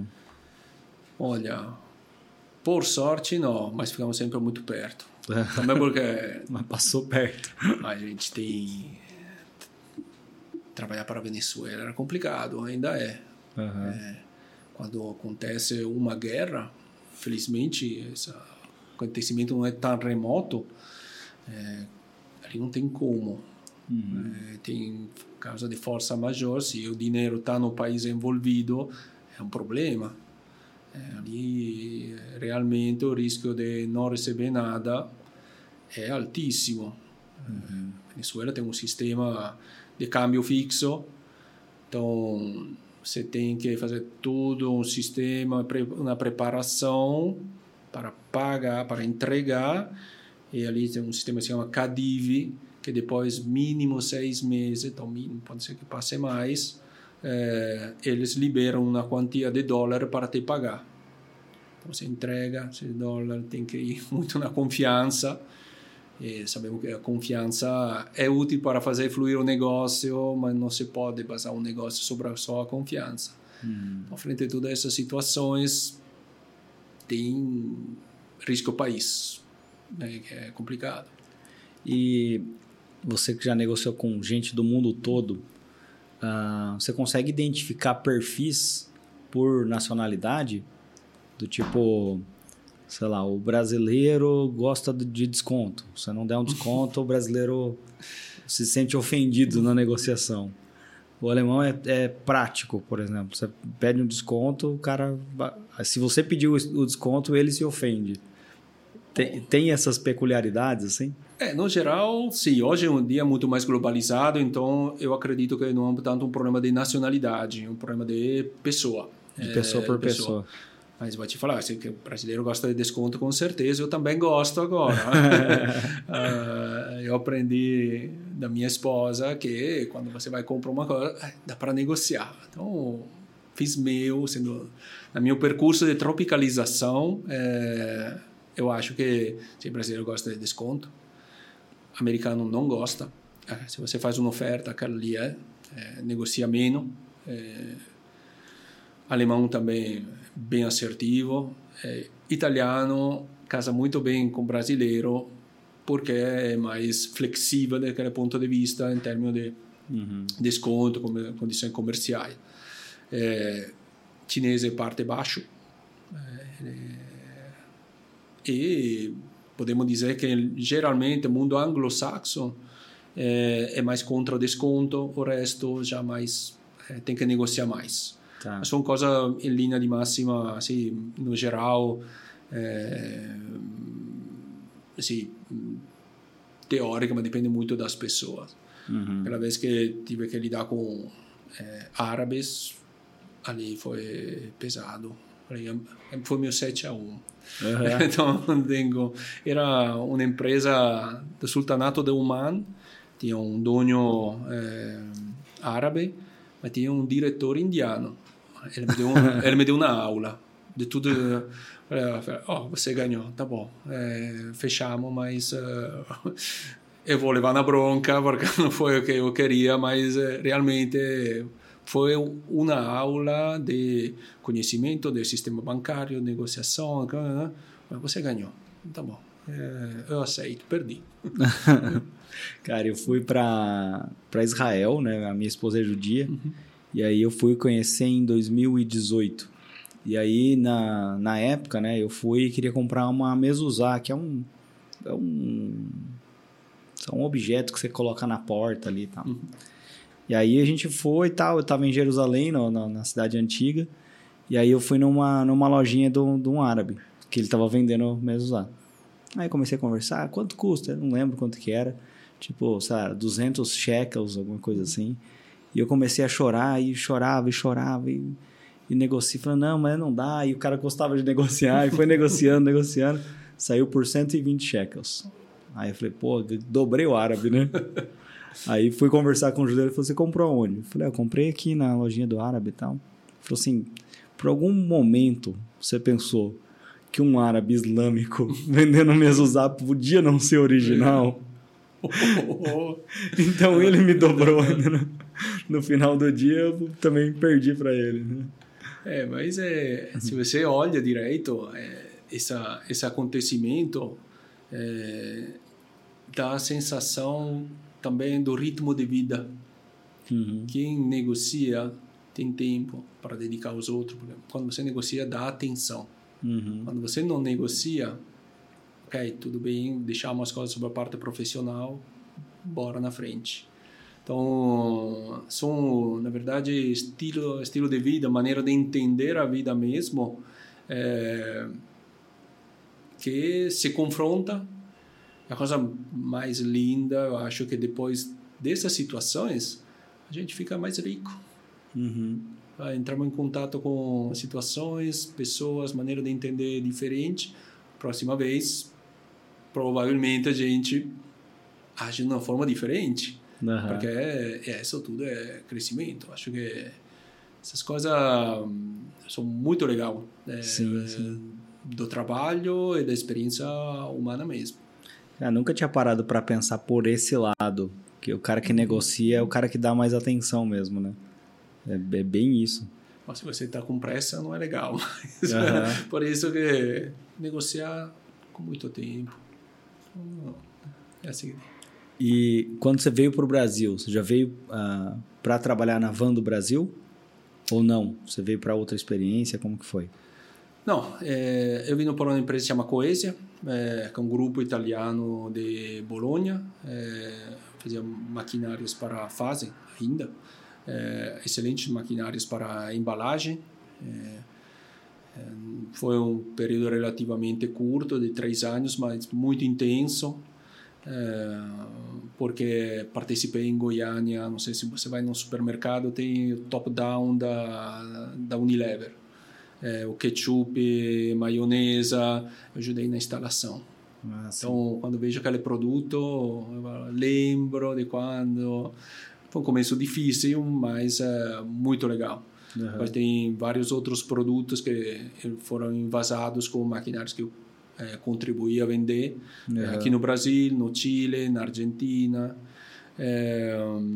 Olha, por sorte não, mas ficamos sempre muito perto. Também porque... mas passou perto. A gente tem... Trabalhar para a Venezuela era complicado, ainda é. Uhum. É, quando acontece uma guerra, felizmente esse acontecimento não é tão remoto, é, ali não tem como. Uhum. É, tem causa de força maior, se o dinheiro está no país envolvido, é um problema. É, ali realmente o risco de não receber nada é altíssimo. Uhum. A Venezuela tem um sistema de câmbio fixo, então você tem que fazer todo um sistema, uma preparação para pagar, para entregar, e ali tem um sistema que se chama C A D I V, que depois mínimo seis meses, então mínimo pode ser que passe mais, é, eles liberam uma quantia de dólar para te pagar. Então você entrega esse dólar, tem que ir muito na confiança. E sabemos que a confiança é útil para fazer fluir o negócio, mas não se pode basar um negócio sobre só a confiança. Hum. Então, frente a todas essas situações, tem risco país, né, que é complicado. E você que já negociou com gente do mundo todo, uh, você consegue identificar perfis por nacionalidade? Do tipo... sei lá, o brasileiro gosta de desconto. Se você não der um desconto, o brasileiro se sente ofendido na negociação. O alemão é, é prático, por exemplo. Você pede um desconto, o cara... se você pedir o desconto, ele se ofende. Tem, tem essas peculiaridades, assim? É, no geral, sim. Hoje é um dia muito mais globalizado, então eu acredito que não é tanto um problema de nacionalidade, é um problema de pessoa. De pessoa é, por de pessoa. pessoa. Mas vou te falar, se o brasileiro gosta de desconto, com certeza, eu também gosto agora. uh, eu aprendi da minha esposa que quando você vai comprar uma coisa, dá para negociar. Então, fiz meu, sendo, no meu percurso de tropicalização, é, eu acho que se o brasileiro gosta de desconto, o americano não gosta. É, se você faz uma oferta, aquela ali é, é negocia menos. É, alemão também bem assertivo, é, italiano casa muito bem com brasileiro porque é mais flexível daquele ponto de vista em termos de uhum. desconto, condições comerciais. É, cinese parte baixo. É, e podemos dizer que geralmente o mundo anglo-saxon é, é mais contra o desconto, o resto já mais é, tem que negociar mais. Tá. São coisas em linha de máxima, assim, no geral, é, assim, teórica, mas depende muito das pessoas. Uhum. Aquela vez que tive que lidar com é, árabes, ali foi pesado. Foi meu sete a um. Uhum. Então, tenho, era uma empresa do Sultanato de Oman, tinha um dono é, árabe, mas tinha um diretor indiano. Ele me deu, um, ele me deu uma aula de tudo. Oh, você ganhou, tá bom, é, fechamos, mas uh, eu vou levar na bronca porque não foi o que eu queria, mas uh, realmente foi uma aula de conhecimento do sistema bancário, negociação, uh, mas você ganhou, tá bom, é, eu aceito, perdi. Cara, eu fui para para Israel, né? A minha esposa é judia, uhum. E aí eu fui conhecer em dois mil e dezoito. E aí, na, na época, né, eu fui e queria comprar uma mezuzá, que é um, é um, é um objeto que você coloca na porta ali e tal. Uhum. E aí a gente foi e tal, eu estava em Jerusalém, no, no, na cidade antiga, e aí eu fui numa, numa lojinha de um árabe, que ele estava vendendo mezuzá. Aí comecei a conversar, quanto custa? Eu não lembro quanto que era, tipo, sabe, duzentos shekels, alguma coisa assim. E eu comecei a chorar, e chorava, e chorava, e... E negociei, falando, não, mas não dá. E o cara gostava de negociar, e foi negociando, negociando. Saiu por cento e vinte shekels. Aí eu falei, pô, dobrei o árabe, né? Aí fui conversar com o judeu, ele falou, você comprou onde? Eu falei, eu comprei aqui na lojinha do árabe e tal. Ele falou assim, por algum momento você pensou que um árabe islâmico vendendo mezuzá podia não ser original? Então ele me dobrou ainda no, no final do dia, eu também perdi para ele, né? É, mas é, se você olha direito, é, essa, esse acontecimento é, dá a sensação também do ritmo de vida. Uhum. Quem negocia tem tempo para dedicar aos outros. Porque quando você negocia, dá atenção. Uhum. Quando você não negocia, ok, tudo bem, deixamos as coisas sobre a parte profissional, bora na frente. Então, são, na verdade, estilo, estilo de vida, maneira de entender a vida mesmo, é, que se confronta. A coisa mais linda, eu acho que depois dessas situações, a gente fica mais rico. Uhum. Entramos em contato com situações, pessoas, maneira de entender diferente. Próxima vez, provavelmente a gente age de uma forma diferente. Uhum. Porque é, é, isso tudo é crescimento. Acho que essas coisas são muito legais, né? Sim, sim. Do trabalho e da experiência humana mesmo. Eu nunca tinha parado para pensar por esse lado, que o cara que negocia é o cara que dá mais atenção mesmo, né? É, é bem isso. Mas se você está com pressa, não é legal. Mas uhum. Por isso que negociar com muito tempo é assim. E quando você veio para o Brasil, você já veio uh, para trabalhar na van do Brasil? Ou não? Você veio para outra experiência? Como que foi? Não, é, eu vim para uma empresa que se chama Coesia, é, que é um grupo italiano de Bologna. É, fazia maquinários para a fase ainda. É, excelentes maquinários para embalagem. É, é, foi um período relativamente curto, de três anos, mas muito intenso. É, porque participei em Goiânia, não sei se você vai no supermercado, tem o top-down da, da Unilever, é, o ketchup, maionesa, eu ajudei na instalação. Ah, então, quando vejo aquele produto, eu lembro de quando foi um começo difícil, mas é, muito legal. Uhum. Mas tem vários outros produtos que foram envasados com maquinários que eu É, contribuir a vender uhum. é, aqui no Brasil, no Chile, na Argentina. É,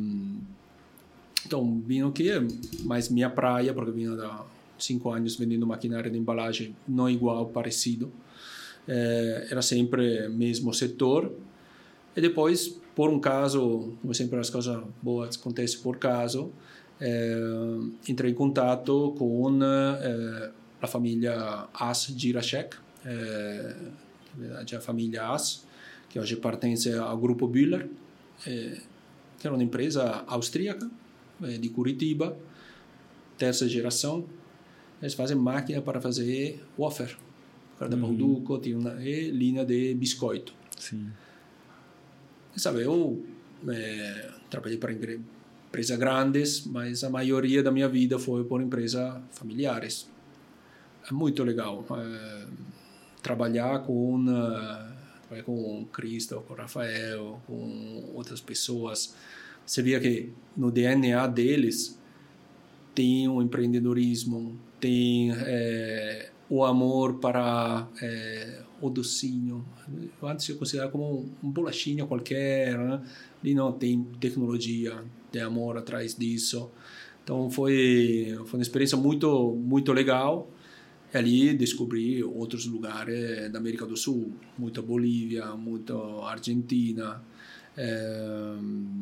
então, vim aqui, mas minha praia, porque vim há cinco anos vendendo maquinário de embalagem, não igual, parecido. É, era sempre mesmo setor. E depois por um caso, como sempre as coisas boas acontecem por caso, eh, entrei em contato com eh, a família As Girasek, eh, na verdade a família As, que hoje pertence ao grupo Bühler, eh, que era uma empresa austríaca, eh, de Curitiba, terceira geração. Eles fazem máquina para fazer wafer, cada uhum. Balduco, tem uma e linha de biscoito. Sim. Sabe, eu é, trabalhei para empresas grandes, mas a maioria da minha vida foi por empresas familiares. É muito legal é, trabalhar com uh, com Cristo, com Rafael, com outras pessoas. Você via que no D N A deles tem o empreendedorismo, tem é, o amor para é, o docinho. Eu antes eu considerava como um, um bolachinha qualquer, né? E não, tem tecnologia, tem amor atrás disso. Então foi, foi uma experiência muito, muito legal. E ali descobri outros lugares da América do Sul, muita Bolívia, muita Argentina. É,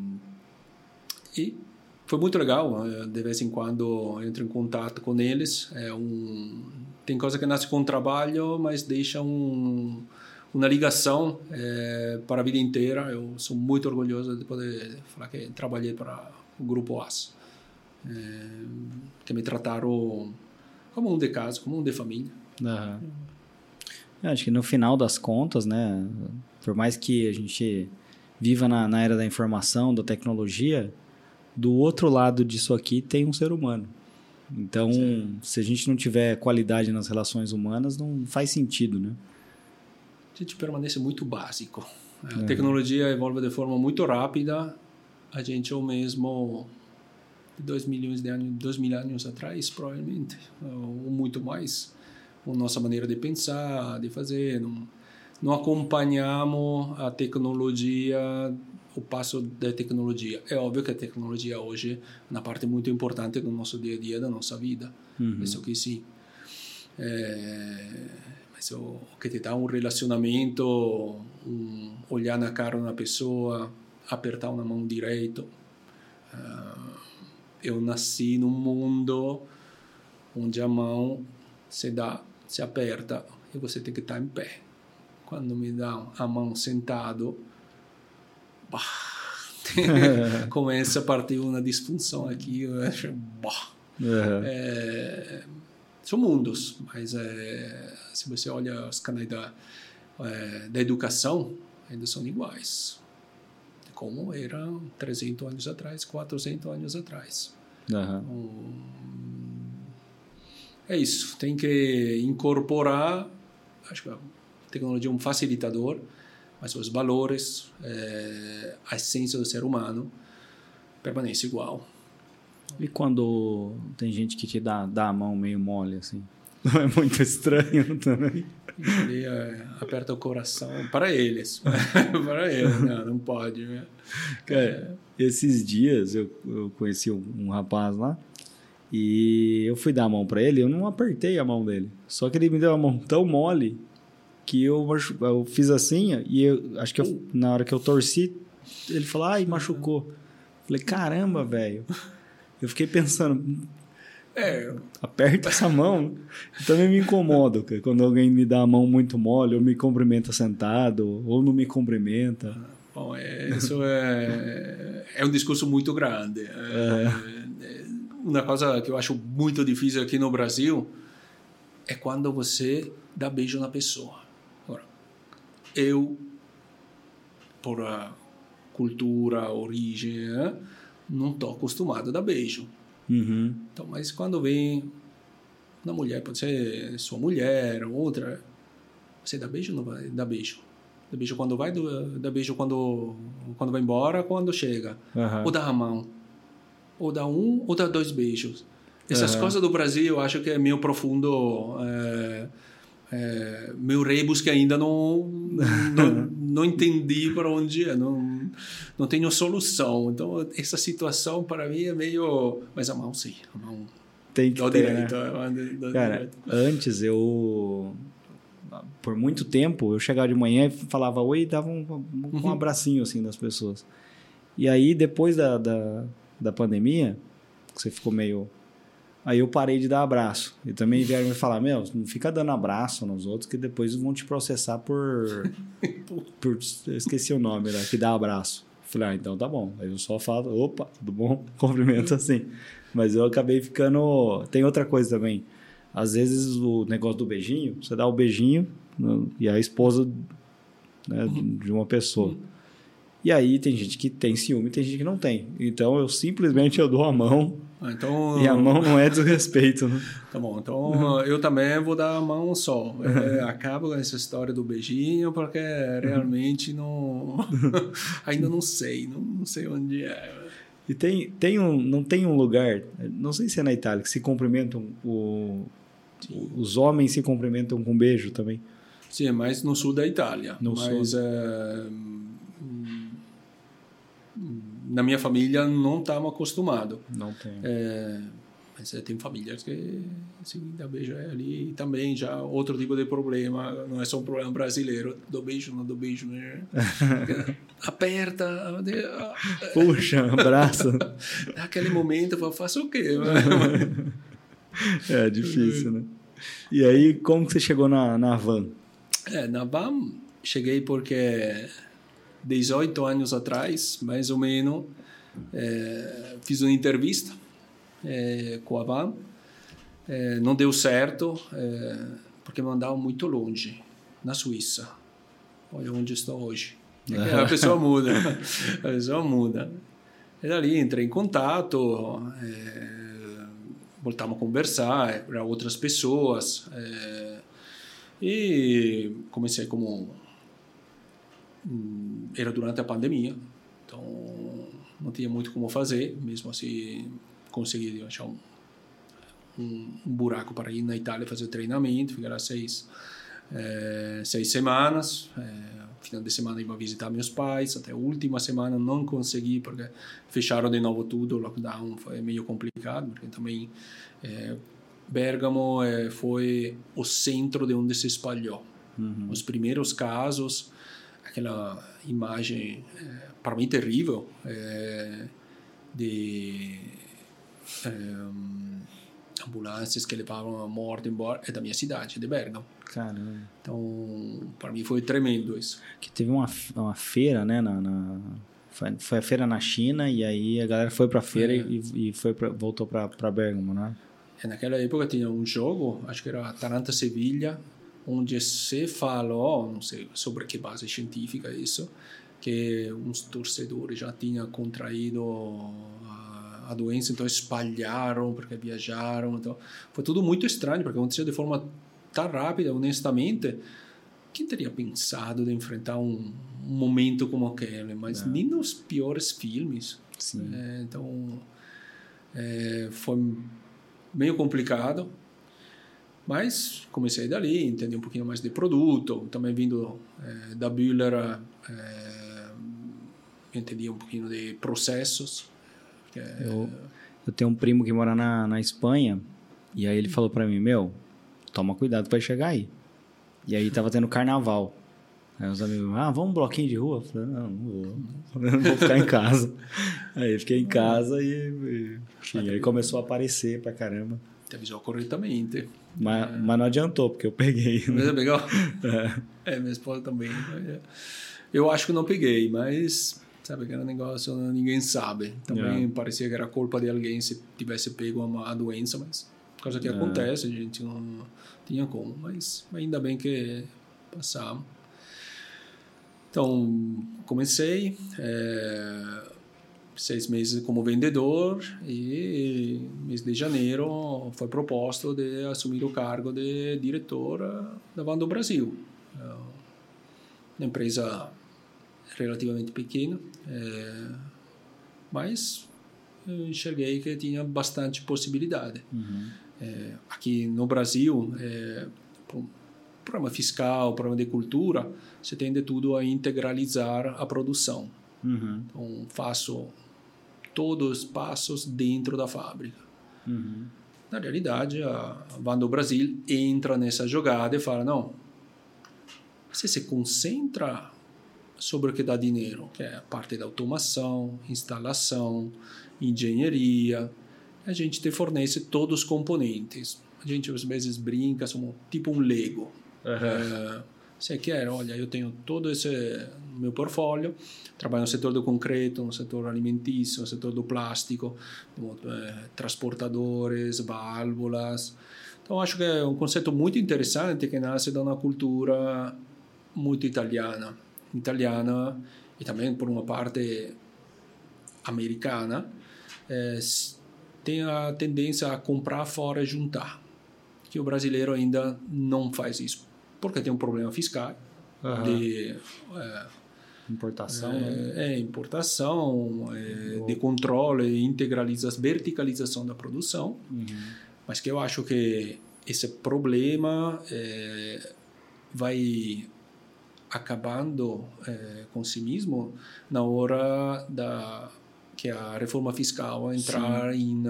e foi muito legal, de vez em quando eu entro em contato com eles. É um, tem coisa que nasce com o trabalho, mas deixa um, uma ligação é, para a vida inteira. Eu sou muito orgulhoso de poder falar que trabalhei para o Grupo As, é, que me trataram como um de casa, como um de família. Uhum. Eu acho que no final das contas, né, por mais que a gente viva na, na era da informação, da tecnologia, do outro lado disso aqui tem um ser humano. Então, sim, se a gente não tiver qualidade nas relações humanas, não faz sentido, né? A gente permanece muito básico. A é. tecnologia evolve de forma muito rápida. A gente é o mesmo dois milhões de anos, dois mil anos atrás, provavelmente, ou muito mais. A nossa maneira de pensar, de fazer. Não, não acompanhamos a tecnologia, o passo da tecnologia. É óbvio que a tecnologia hoje é uma parte muito importante do nosso dia a dia, da nossa vida. Uhum. Isso que sim. É, mas o, o que te dá um relacionamento, um, olhar na cara de uma pessoa, apertar uma mão direito. Uh, eu nasci num mundo onde a mão se dá, se aperta e você tem que estar em pé. Quando me dá a mão sentado, bah, começa a partir uma disfunção aqui. Eu acho, bah. Uhum. É, são mundos, mas é, se você olha os canais da, é, da educação, ainda são iguais, como eram trezentos anos atrás, quatrocentos anos atrás. Uhum. Um, é isso, tem que incorporar, acho que a tecnologia é um facilitador, mas os valores, é, a essência do ser humano permanece igual. E quando tem gente que te dá, dá a mão meio mole, assim? Não é muito estranho também? Ele é, aperta o coração para eles. Para eles, não, não pode. Né? Cara, é. Esses dias eu, eu conheci um, um rapaz lá e eu fui dar a mão para ele, eu não apertei a mão dele. Só que ele me deu a mão tão mole que eu, eu fiz assim e eu, acho que eu, na hora que eu torci, ele falou, ai, machucou. Falei, caramba, velho. Eu fiquei pensando, é, aperta essa mão. Eu também me incomodo quando alguém me dá a mão muito mole, ou me cumprimenta sentado, ou não me cumprimenta. Bom, é, isso é, é um discurso muito grande. É, é. Uma coisa que eu acho muito difícil aqui no Brasil é quando você dá beijo na pessoa. Agora, eu, por a cultura, origem, não estou acostumado a dar beijo. Uhum. Então, mas quando vem uma mulher, pode ser sua mulher, outra, você dá beijo ou não vai? Dá beijo. Dá beijo quando vai, dá beijo quando, quando vai embora, quando chega. Uhum. Ou dá a mão. Ou dá um, ou dá dois beijos. Essas uhum. coisas do Brasil, eu acho que é meio profundo, é, é, meu rebus que ainda não, não, não entendi para onde é, não, não tenho solução. Então, essa situação para mim é meio... Mas a mão, sim. A mão tem que ter, direito, né? a mão do, do Cara, direito. Antes eu... por muito tempo, eu chegava de manhã e falava oi e dava um, um, um abracinho assim das pessoas. E aí, depois da, da, da pandemia, que você ficou meio... Aí eu parei de dar abraço. E também vieram me falar, meu, não fica dando abraço nos outros que depois vão te processar por... por eu esqueci o nome, né? Que dá abraço. Falei, ah, então tá bom. Aí eu só falo, opa, tudo bom? Cumprimento assim. Mas eu acabei ficando... Tem outra coisa também. Às vezes o negócio do beijinho, você dá o beijinho e a esposa, né, de uma pessoa. E aí tem gente que tem ciúme, tem gente que não tem. Então eu simplesmente eu dou a mão. Ah, então, e a mão não é desrespeito, né? Tá bom, então uhum. eu também vou dar a mão só. É, acabo com essa história do beijinho, porque realmente não... ainda não sei, não, não sei onde é. E tem, tem um, não tem um lugar, não sei se é na Itália, que se cumprimentam, o, os homens se cumprimentam com beijo também. Sim, mas no sul da Itália. No mas sul. É, na minha família não estamos acostumados. Não tem. É, mas é, tem famílias que assim, dá beijo ali. E também já outro tipo de problema, não é só um problema brasileiro. Dou beijo, não dou beijo, né? Aperta. Puxa, abraça. Naquele momento eu faço o quê? É difícil, né? E aí, como que você chegou na, na van? É, na van cheguei porque dezoito anos atrás, mais ou menos, é, fiz uma entrevista é, com a van. É, não deu certo, é, porque me mandavam muito longe, na Suíça. Olha onde estou hoje. É, a pessoa muda, a pessoa muda. E dali entrei em contato, é, voltamos a conversar para outras pessoas, é, e comecei como... Era durante a pandemia, então não tinha muito como fazer, mesmo assim consegui achar um, um, um buraco para ir na Itália fazer treinamento, ficar lá seis, é, seis semanas, é, final de semana ia visitar meus pais, até a última semana não consegui porque fecharam de novo tudo, o lockdown foi meio complicado, porque também é, Bergamo é, foi o centro de onde se espalhou. Uhum. Os primeiros casos, aquela imagem, é, para mim, terrível, é, de é, ambulâncias que levavam a morte embora, é da minha cidade, de Bergamo. Caramba. Então, para mim foi tremendo isso. Que teve uma, uma feira, né? Na, na, foi, foi a feira na China e aí a galera foi para a feira é. e, e foi pra, voltou para Bergamo, né? E naquela época tinha um jogo, acho que era Atalanta-Sevilha, onde se falou, não sei sobre que base científica isso, que uns torcedores já tinham contraído a, a doença, então espalharam porque viajaram, então foi tudo muito estranho, porque aconteceu de forma tão rápida, honestamente. Quem teria pensado de enfrentar um, um momento como aquele? Mas Não. nem nos piores filmes. Sim. É, então é, foi meio complicado. Mas comecei dali, entendi um pouquinho mais de produto, também vindo é, da Bühler, é, entendi um pouquinho de processos. É, eu, eu tenho um primo que mora na, na Espanha, e aí ele falou para mim, meu, toma cuidado para chegar aí. E aí tava tendo carnaval. Aí os amigos, ah, vamos um bloquinho de rua? Eu falei, não, não vou, não vou ficar em casa. Aí eu fiquei em casa e, e enfim, aí começou a aparecer pra caramba. Te avisou corretamente. Mas, é. mas não adiantou, porque eu peguei. Mas você pegou? É. É, minha esposa também. Eu acho que não peguei, mas sabe aquele negócio, ninguém sabe. Também é. parecia que era culpa de alguém se tivesse pego uma, a doença, mas coisa que é. acontece, a gente não tinha como. Mas ainda bem que passamos. Então, comecei... É, seis meses como vendedor e mês de janeiro foi proposto de assumir o cargo de diretor da Van do Brasil. Uma empresa relativamente pequena, é, mas eu enxerguei que tinha bastante possibilidade. Uhum. É, aqui no Brasil, é, programa fiscal, programa de cultura, você tem de tudo a integralizar a produção. Uhum. Então, faço todos os passos dentro da fábrica. Uhum. Na realidade, a Van do Brasil entra nessa jogada e fala, não, você se concentra sobre o que dá dinheiro, que é a parte da automação, instalação, engenharia. A gente te fornece todos os componentes. A gente às vezes brinca, somos tipo um Lego. Uhum. É, você quer, olha, eu tenho todo esse meu portfólio, trabalho no setor do concreto, no setor alimentício, no setor do plástico, é, transportadores, válvulas. Então, acho que é um conceito muito interessante que nasce da uma cultura muito italiana. Italiana e também, por uma parte, americana, é, tem a tendência a comprar fora e juntar. Que o brasileiro ainda não faz isso, porque tem um problema fiscal uhum. de... É, importação, é, né? É, importação, é, de controle, integralização, verticalização da produção. Uhum. Mas que eu acho que esse problema é, vai acabando é, com si mesmo na hora da que a reforma fiscal entrar em,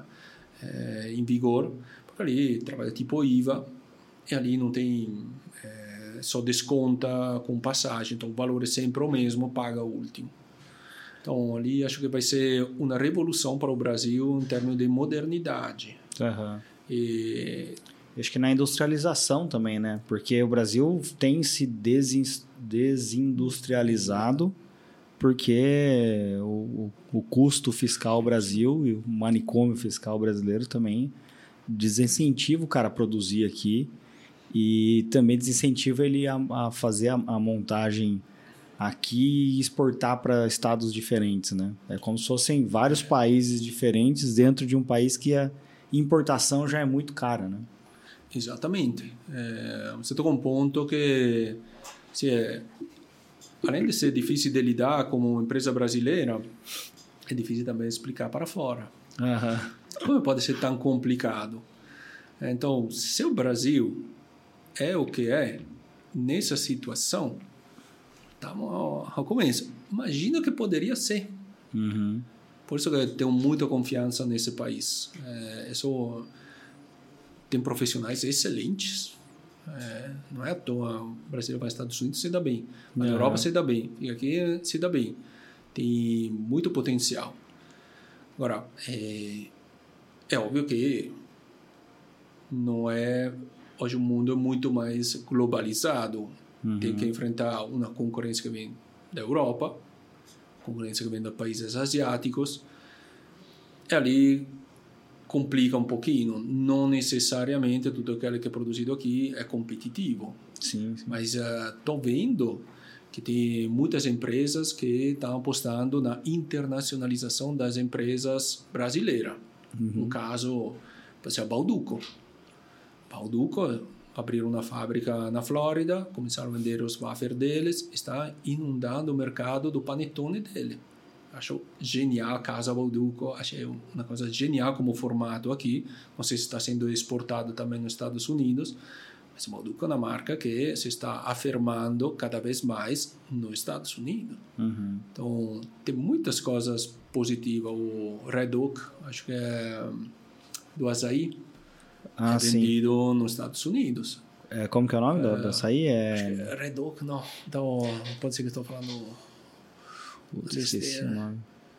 é, em vigor, porque ali trabalha tipo I V A e ali não tem é, só desconta com passagem, então o valor é sempre o mesmo, paga o último. Então ali acho que vai ser uma revolução para o Brasil em termos de modernidade. Uhum. E acho que na industrialização também, né? Porque o Brasil tem se desindustrializado porque o, o custo fiscal Brasil e o manicômio fiscal brasileiro também desincentiva o cara a produzir aqui e também desincentiva ele a, a fazer a, a montagem aqui e exportar para estados diferentes, né? É como se fossem vários países diferentes dentro de um país que a importação já é muito cara, né? Exatamente. É, você tocou um ponto que, se é, além de ser difícil de lidar como empresa brasileira, é difícil também explicar para fora. Uhum. Como pode ser tão complicado? Então, se o Brasil é o que é, nessa situação, estamos ao, ao começo. Imagina o que poderia ser. Uhum. Por isso que eu tenho muita confiança nesse país. É, isso... Tem profissionais excelentes. É, não é à toa. O Brasil vai aos Estados Unidos se dá bem. Na uhum. Europa se dá bem. E aqui se dá bem. Tem muito potencial. Agora, é, é óbvio que não é... Hoje o mundo é muito mais globalizado. Uhum. Tem que enfrentar uma concorrência que vem da Europa, concorrência que vem dos países asiáticos. E ali... complica um pouquinho, não necessariamente tudo aquilo que é produzido aqui é competitivo. Sim, sim. Mas estou uh, vendo que tem muitas empresas que estão apostando na internacionalização das empresas brasileiras. Uhum. No caso, por exemplo, Bauducco. Bauducco abriram uma fábrica na Flórida, começaram a vender os wafer deles, está inundando o mercado do panetone dele. Acho genial a Casa Bauducco, achei uma coisa genial como formato aqui. Não sei se está sendo exportado também nos Estados Unidos, mas Bauducco é uma marca que se está afirmando cada vez mais nos Estados Unidos. Uhum. Então, tem muitas coisas positivas. O Red Oak, acho que é do açaí, ah, é vendido sim. nos Estados Unidos. É, como que é o nome é, do, do açaí? É... Acho que é Red Oak, não. Então, pode ser que eu estou falando... Esqueci o nome.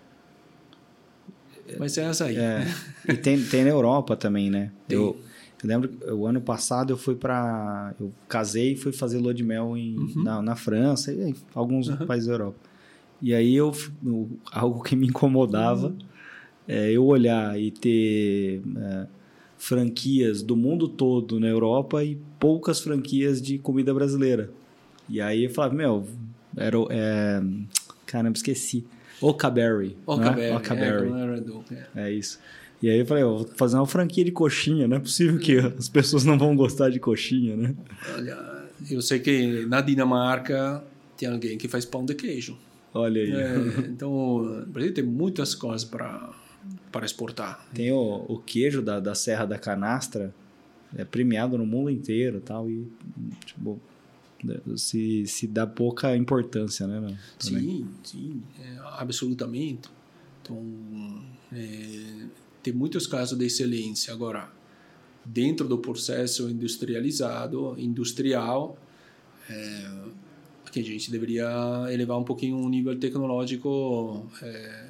Mas é açaí. É. E tem, tem na Europa também, né? Tem. Eu, eu lembro que o ano passado eu fui para... Eu casei e fui fazer lua de mel em, uhum. na, na França e em alguns uhum. países da Europa. E aí eu, eu, algo que me incomodava uhum. é eu olhar e ter é, franquias do mundo todo na Europa e poucas franquias de comida brasileira. E aí eu falava, meu, era... É, caramba, esqueci. Ocaberry. Ocaberry. É? Ocaberry. É, é isso. E aí eu falei, eu vou fazer uma franquia de coxinha. Não é possível que as pessoas não vão gostar de coxinha, né? Olha, eu sei que na Dinamarca tem alguém que faz pão de queijo. Olha aí. É, então, o Brasil tem muitas coisas para para exportar. Tem o, o queijo da, da Serra da Canastra, é premiado no mundo inteiro, tal, e tipo... Se, se dá pouca importância, né? Sim, sim, é, absolutamente. Então, é, tem muitos casos de excelência. Agora, dentro do processo industrializado, industrial, É, que a gente deveria elevar um pouquinho o nível tecnológico é,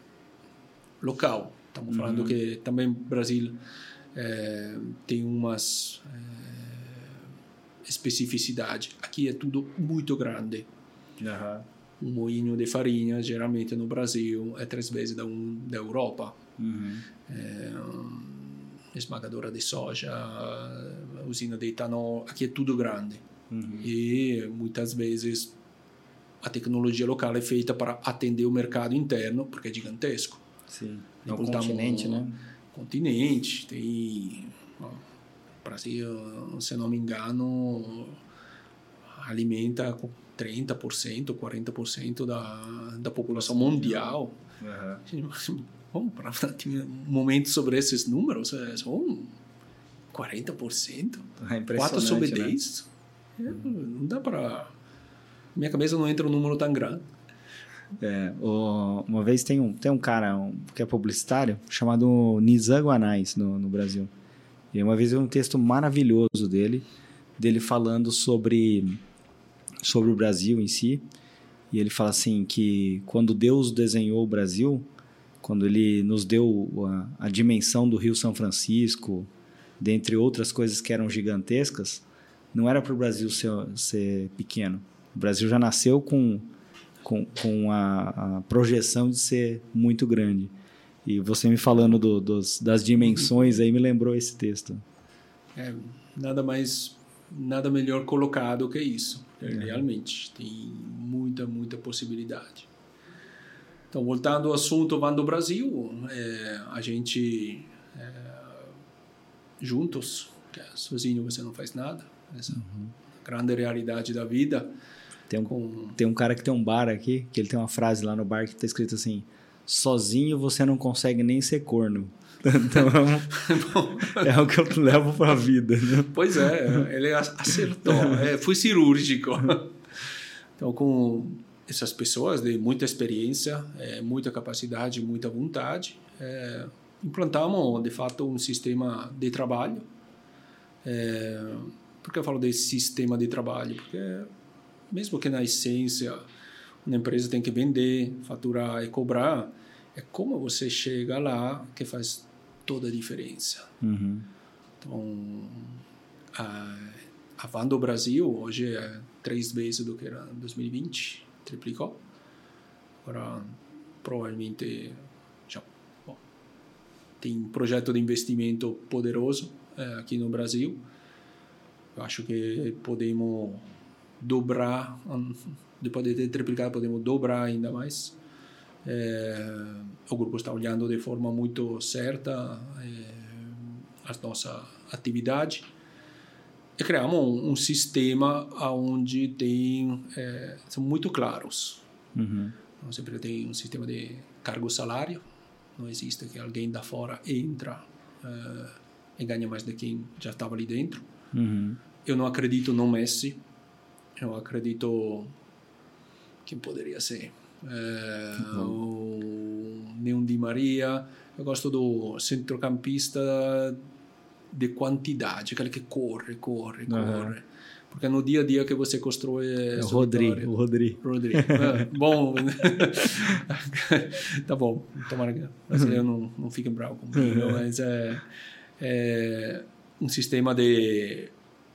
local. Estamos falando uhum. que também o Brasil é, tem umas é, especificidades. Aqui é tudo muito grande. Uhum. Um moinho de farinha, geralmente no Brasil, é três vezes da, um, da Europa. Uhum. É, esmagadora de soja, usina de etanol, aqui é tudo grande. Uhum. E muitas vezes a tecnologia local é feita para atender o mercado interno, porque é gigantesco. Sim. É um continente, né? Continente, tem... Ó, o Brasil, se não me engano, alimenta trinta por cento, quarenta por cento da, da população mundial. Uhum. Vamos para um momento sobre esses números, são quarenta por cento, é quatro sobre né? dez. É, não dá para... Minha cabeça não entra um número tão grande. É, o, uma vez tem um, tem um cara um, que é publicitário chamado Nizam Guanais no, no Brasil. E uma vez eu vi um texto maravilhoso dele, dele falando sobre, sobre o Brasil em si. E ele fala assim que quando Deus desenhou o Brasil, quando ele nos deu a, a dimensão do Rio São Francisco, dentre outras coisas que eram gigantescas, não era para o Brasil ser, ser pequeno. O Brasil já nasceu com, com, com a, a projeção de ser muito grande. E você me falando do, dos, das dimensões aí me lembrou esse texto. É, nada mais, nada melhor colocado que isso. É. Realmente, tem muita, muita possibilidade. Então, voltando ao assunto Van do Brasil, é, a gente, é, juntos, sozinho você não faz nada, essa uhum. grande realidade da vida. Tem um, com... tem um cara que tem um bar aqui, que ele tem uma frase lá no bar que está escrito assim: sozinho você não consegue nem ser corno. Então é o que eu levo para a vida. Né? Pois é, ele acertou, é, foi cirúrgico. Então, com essas pessoas de muita experiência, é, muita capacidade, muita vontade, é, implantamos, de fato, um sistema de trabalho. É, por que eu falo de sistema de trabalho? Porque mesmo que na essência uma empresa tem que vender, faturar e cobrar, é como você chega lá que faz toda a diferença. Uhum. Então, a, a Van do Brasil hoje é três vezes do que era em dois mil e vinte, triplicou. Agora, provavelmente, já bom, tem um projeto de investimento poderoso é, aqui no Brasil. Eu acho que podemos dobrar, depois de ter triplicado, podemos dobrar ainda mais. É, o grupo está olhando de forma muito certa é, a nossa atividade e criamos um, um sistema onde tem é, são muito claros. Uhum. Então, sempre tem um sistema de cargo-salário, não existe que alguém da fora entra é, e ganha mais de quem já estava ali dentro. Uhum. Eu não acredito no Messi, eu acredito quem poderia ser É, o Neon Di Maria. Eu gosto do centrocampista de quantidade, aquele que corre, corre, uhum. corre, porque no dia a dia que você constrói é o Rodri, o Rodri, Rodri. É, bom. Tá bom, tomara que o brasileiro não, não fique bravo comigo, uhum. mas é, é um sistema de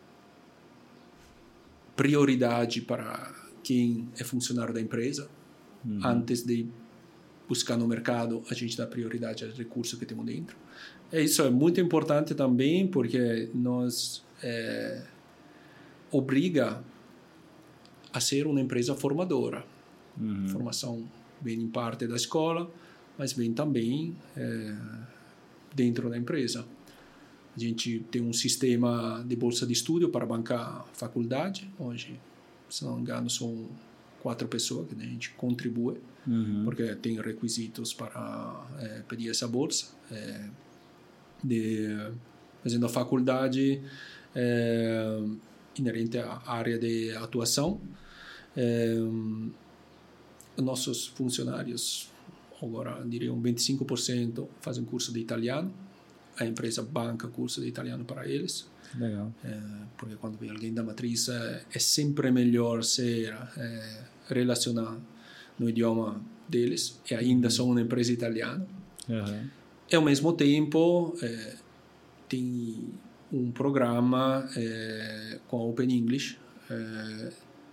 prioridade para quem é funcionário da empresa. Uhum. Antes de buscar no mercado, a gente dá prioridade aos recursos que temos dentro. E isso é muito importante também porque nos é, obriga a ser uma empresa formadora. Uhum. Formação vem em parte da escola, mas vem também é, dentro da empresa. A gente tem um sistema de bolsa de estudo para bancar a faculdade. Hoje, se não me engano, são quatro pessoas que a gente contribui, uhum. porque tem requisitos para é, pedir essa bolsa. É, de, fazendo a faculdade é, inerente à área de atuação. É, nossos funcionários, agora diriam vinte e cinco por cento fazem curso de italiano, a empresa banca curso de italiano para eles. Legal. É, porque quando vem alguém da matriz, é, é sempre melhor se é, relacionar no idioma deles, e ainda são uma empresa italiana. Uhum. E ao mesmo tempo é, tem um programa é, com a Open English é,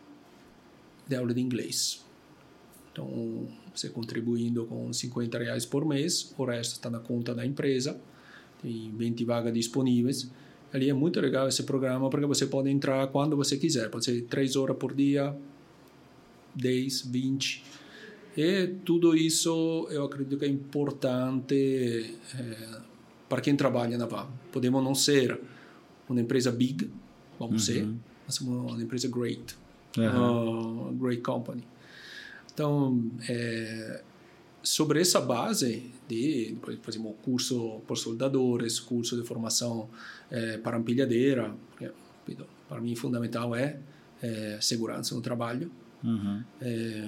de aula de inglês. Então, você contribuindo com cinquenta reais por mês, o resto está na conta da empresa, tem vinte vagas disponíveis. Ali é muito legal esse programa, porque você pode entrar quando você quiser, pode ser três horas por dia, dez, vinte. E tudo isso eu acredito que é importante é, para quem trabalha na V A M. Podemos não ser uma empresa big, vamos uhum. ser, mas uma empresa great, uhum. uh, great company. Então, é, sobre essa base, de, depois fazemos curso por soldadores, curso de formação é, para empilhadeira, porque para mim fundamental é, é segurança no trabalho. Uhum. É,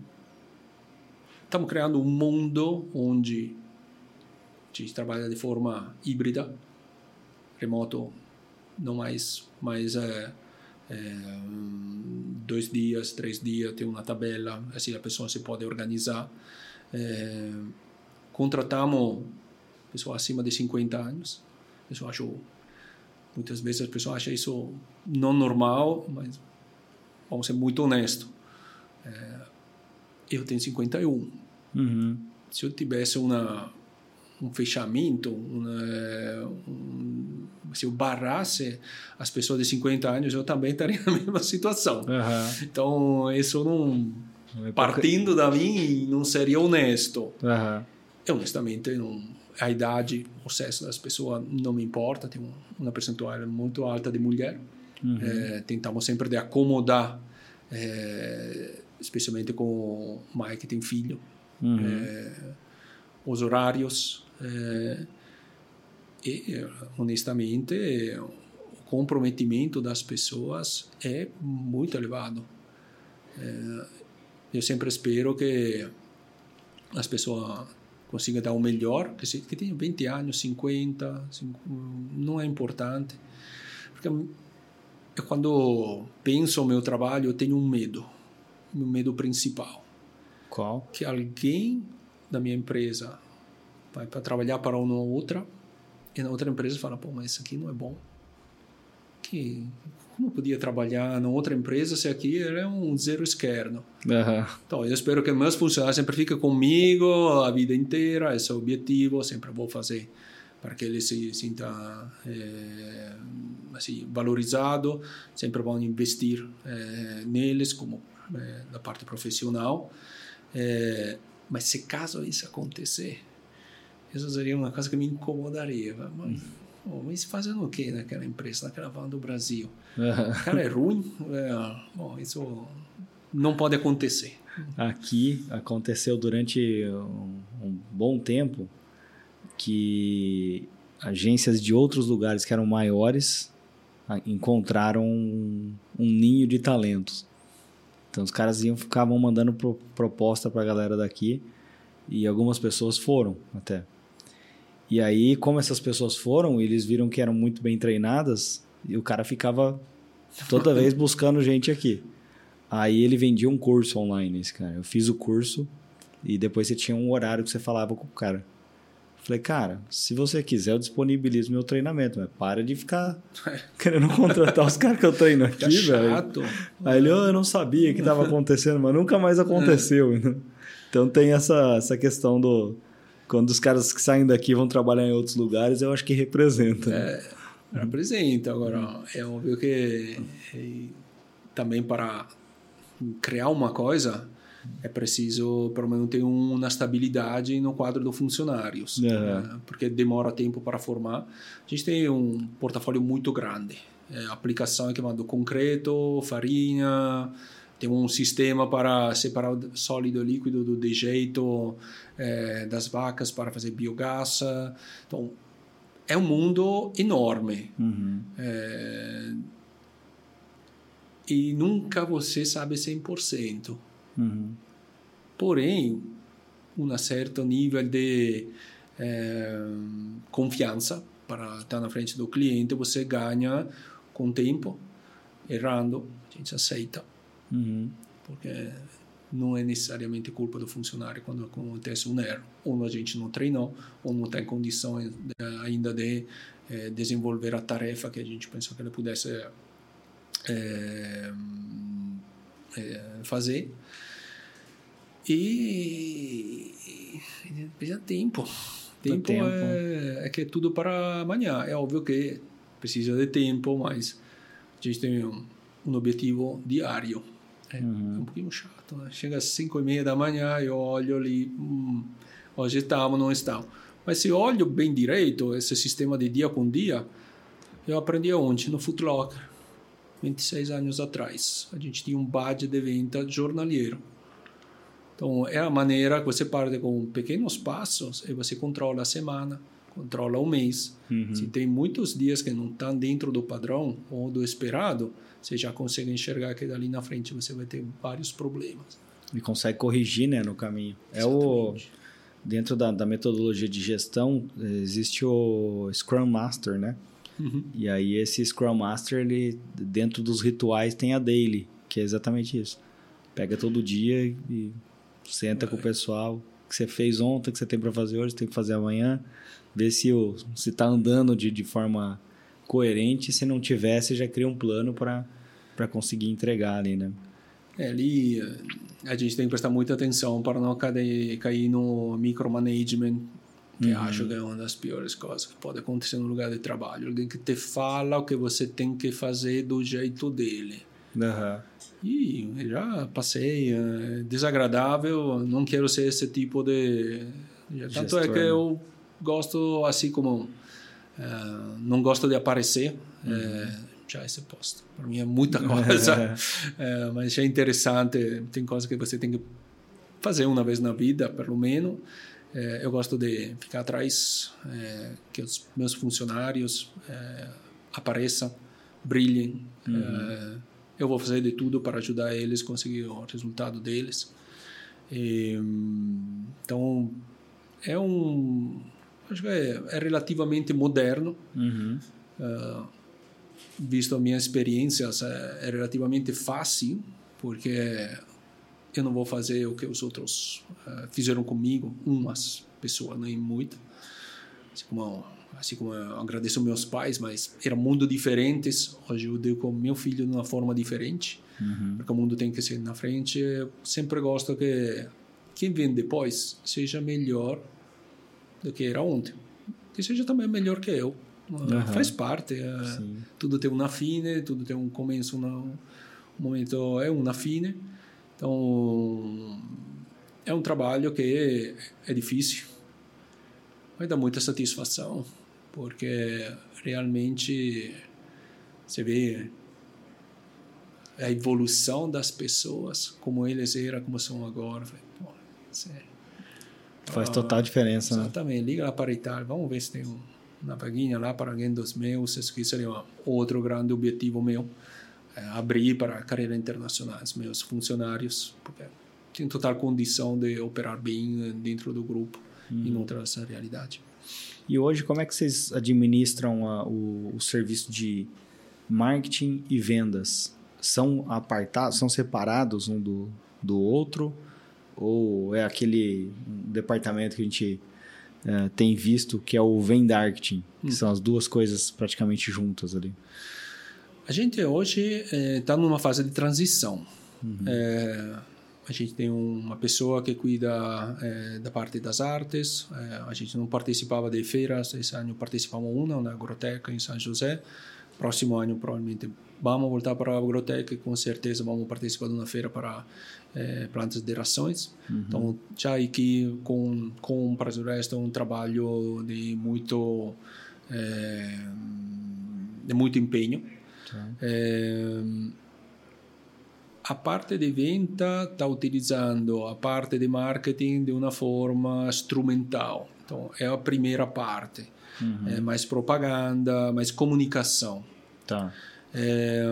estamos criando um mundo onde a gente trabalha de forma híbrida, remoto, não mais, mais é, é, dois dias, três dias, tem uma tabela, assim a pessoa se pode organizar. É, contratamos pessoas acima de cinquenta anos. Pessoal achou, muitas vezes as pessoas acham isso não normal, mas vamos ser muito honestos. É, eu tenho cinquenta e um. Uhum. Se eu tivesse uma, um fechamento, uma, um, se eu barrasse as pessoas de cinquenta anos, eu também estaria na mesma situação. Uhum. Então, isso não... partindo da mim, não seria honesto. Uhum. Eu, honestamente, não, a idade, o sexo das pessoas não me importa. Tem uma percentual muito alta de mulher. Uhum. É, tentamos sempre de acomodar, é, especialmente com mãe que tem filho, uhum. é, os horários. É, e, honestamente, o comprometimento das pessoas é muito elevado. É, eu sempre espero que as pessoas consigam dar o melhor, que, se, que tenham vinte anos, cinquenta, cinquenta, não é importante. Porque eu, quando penso no meu trabalho, eu tenho um medo, o meu medo principal. Qual? Que alguém da minha empresa vai para trabalhar para uma outra, e na outra empresa fala, pô, mas isso aqui não é bom. Que... como podia trabalhar em outra empresa se aqui é um zero esquerdo? Uhum. Então, eu espero que meus funcionários sempre fiquem comigo a vida inteira, esse é o objetivo, sempre vou fazer para que eles se sintam é, assim, valorizados, sempre vão investir é, neles, como é, da parte profissional. É, mas se caso isso acontecer, isso seria uma coisa que me incomodaria. Mas, oh, mas fazendo o que naquela empresa, naquela van do Brasil? O cara é ruim? É, bom, isso não pode acontecer. Aqui aconteceu durante um, um bom tempo que agências de outros lugares que eram maiores encontraram um, um ninho de talentos. Então os caras iam, ficavam mandando pro, proposta para a galera daqui e algumas pessoas foram até. E aí, como essas pessoas foram, eles viram que eram muito bem treinadas e o cara ficava toda vez buscando gente aqui. Aí ele vendia um curso online, esse cara. Eu fiz o curso e depois você tinha um horário que você falava com o cara. Falei, cara, se você quiser, eu disponibilizo meu treinamento, mas para de ficar querendo contratar os caras que eu treino aqui, velho. Chato. Aí ele, oh, eu não sabia que estava acontecendo, mas nunca mais aconteceu. É. Então tem essa, essa questão do... Quando os caras que saem daqui vão trabalhar em outros lugares, eu acho que representa. É, representa. Agora, é óbvio que é, também para criar uma coisa é preciso, pelo menos, ter uma estabilidade no quadro dos funcionários. Uhum. Né? Porque demora tempo para formar. A gente tem um portfólio muito grande. É, aplicação que do concreto, farinha... Tem um sistema para separar o sólido e líquido do dejeto é, das vacas para fazer biogás. Então, é um mundo enorme. Uhum. É, e nunca você sabe cem por cento. Uhum. Porém, um certo nível de é, confiança para estar na frente do cliente, você ganha com tempo, errando, a gente aceita. Uhum. Porque não é necessariamente culpa do funcionário quando acontece um erro. Ou a gente não treinou, ou não tem condições ainda de é, desenvolver a tarefa que a gente pensou que ele pudesse é, é, fazer. E precisa tempo. Tempo, tempo. É, é que é tudo para amanhã. É óbvio que precisa de tempo, mas a gente tem um, um objetivo diário. É, uhum. é um pouquinho chato, né? Chega às cinco e meia da manhã, eu olho ali, hum, hoje estamos, não estamos. Mas se eu olho bem direito esse sistema de dia com dia, eu aprendi ontem no Foot Locker, vinte e seis anos atrás. A gente tinha um badge de venda jornalheiro. Então, é a maneira que você parte com pequenos passos e você controla a semana, controla o mês. Uhum. Se tem muitos dias que não estão dentro do padrão ou do esperado, você já consegue enxergar que dali na frente você vai ter vários problemas. E consegue corrigir, né, no caminho. É o, dentro da, da metodologia de gestão, existe o Scrum Master, né? Uhum. E aí esse Scrum Master, ele, dentro dos rituais, tem a Daily, que é exatamente isso. Pega todo dia e senta é. com o pessoal, o que você fez ontem, o que você tem para fazer hoje, tem que fazer amanhã, ver se está andando de, de forma coerente. Se não tiver, você já cria um plano para conseguir entregar ali, né? É, ali a gente tem que prestar muita atenção para não cair, cair no micromanagement, que uhum. acho que é uma das piores coisas que pode acontecer no lugar de trabalho. Alguém que te fala o que você tem que fazer do jeito dele. Uhum. E já passei, é desagradável, não quero ser esse tipo de... Tanto Gestor, é que né? eu gosto, assim como é, não gosto de aparecer, uhum. é, já esse posto. Para mim é muita coisa, é, mas é interessante, tem coisas que você tem que fazer uma vez na vida, pelo menos. É, eu gosto de ficar atrás, é, que os meus funcionários é, apareçam, brilhem, uhum. é, eu vou fazer de tudo para ajudar eles a conseguir o resultado deles. E, então, é um... Acho que é, é relativamente moderno. Uhum. Uh, visto a minha experiência, é relativamente fácil, porque eu não vou fazer o que os outros uh, fizeram comigo, umas pessoas, nem muitas. Assim como... Assim como eu agradeço meus pais, mas eram mundos diferentes. Hoje eu digo com meu filho de uma forma diferente, uhum. porque o mundo tem que ser na frente. Eu sempre gosto que quem vem depois seja melhor do que era ontem. Que seja também melhor que eu. Uhum. Faz parte. Sim. Tudo tem uma fine, tudo tem um começo, um momento é uma fine. Então, é um trabalho que é, é difícil, mas dá muita satisfação. Porque realmente você vê a evolução das pessoas, como eles eram, como são agora. Pô, você, faz total diferença, exatamente, né? Liga lá para a Itália, vamos ver se tem uma vaguinha lá para alguém dos meus. Isso aqui seria outro grande objetivo meu, é abrir para a carreira internacional os meus funcionários, porque tem total condição de operar bem dentro do grupo hum. e não ter essa realidade. E hoje, como é que vocês administram a, o, o serviço de marketing e vendas? São apartados, são separados um do, do outro? Ou é aquele departamento que a gente é, tem visto, que é o vendarketing, que hum. são as duas coisas praticamente juntas ali? A gente hoje está é, numa fase de transição. Uhum. É, a gente tem uma pessoa que cuida é, da parte das artes. É, a gente não participava de feiras. Esse ano participamos uma, na Agroteca em São José. Próximo ano, provavelmente, vamos voltar para a Agroteca e com certeza vamos participar de uma feira para é, plantas de rações. Uhum. Então, já aqui com, com para o resto, um trabalho de muito, é, de muito empenho. Tá. É, a parte de venda está utilizando a parte de marketing de uma forma instrumental. Então, é a primeira parte. Uhum. É mais propaganda, mais comunicação. Tá. É,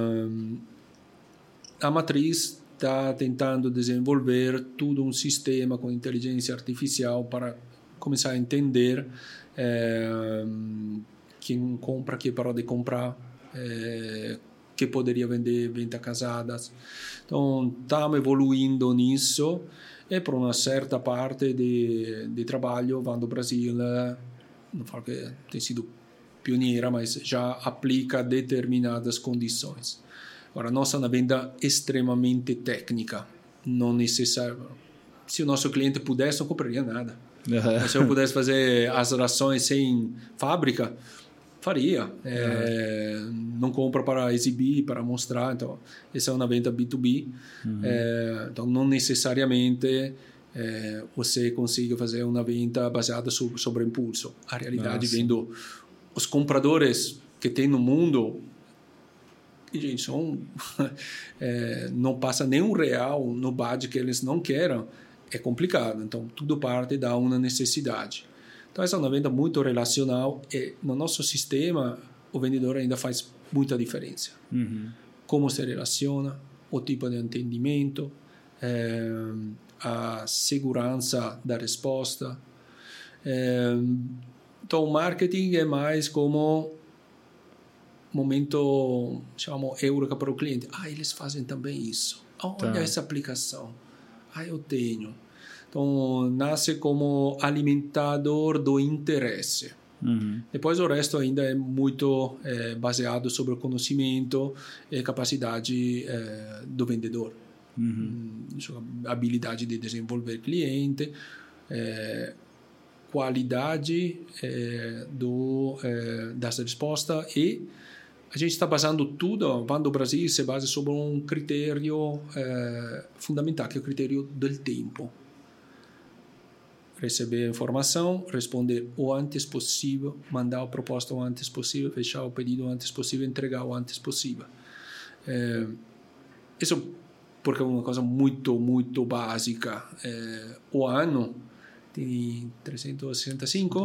a matriz está tentando desenvolver todo um sistema com inteligência artificial para começar a entender é, quem compra, que parou de comprar, é, que poderia vender, venda casadas. Então, estamos evoluindo nisso e por uma certa parte de, de trabalho, vando ao Brasil, não falo que tem sido pioneira, mas já aplica determinadas condições. Agora, nossa é uma venda extremamente técnica, não necessário. Se o nosso cliente pudesse, não compraria nada. Uhum. Se eu pudesse fazer as rações sem fábrica, faria. Uhum. É, não compra para exibir, para mostrar. Então, essa é uma venda B dois B. Uhum. É, então, não necessariamente é, você consiga fazer uma venda baseada sobre, sobre impulso. A realidade, Nossa. vendo os compradores que tem no mundo, e, gente, são, é, não passa nenhum real no budget que eles não queiram, é complicado. Então, tudo parte da uma necessidade. Então, essa é uma venda muito relacional e no nosso sistema o vendedor ainda faz muita diferença. Uhum. Como se relaciona, o tipo de entendimento, é, a segurança da resposta. É, então, o marketing é mais como momento, chamamos Eureka para o cliente. Ah, eles fazem também isso. Olha tá. essa aplicação. Ah, eu tenho. Então, nasce como alimentador do interesse. Uhum. Depois, o resto ainda é muito é, baseado sobre o conhecimento e capacidade é, do vendedor. Uhum. Habilidade de desenvolver cliente, é, qualidade é, do, é, dessa resposta e a gente está basando tudo, quando o Brasil se basa sobre um critério é, fundamental, que é o critério do tempo. Receber a informação, responder o antes possível, mandar a proposta o antes possível, fechar o pedido o antes possível, entregar o antes possível. É, isso porque é uma coisa muito, muito básica. É, o ano tem trezentos e sessenta e cinco.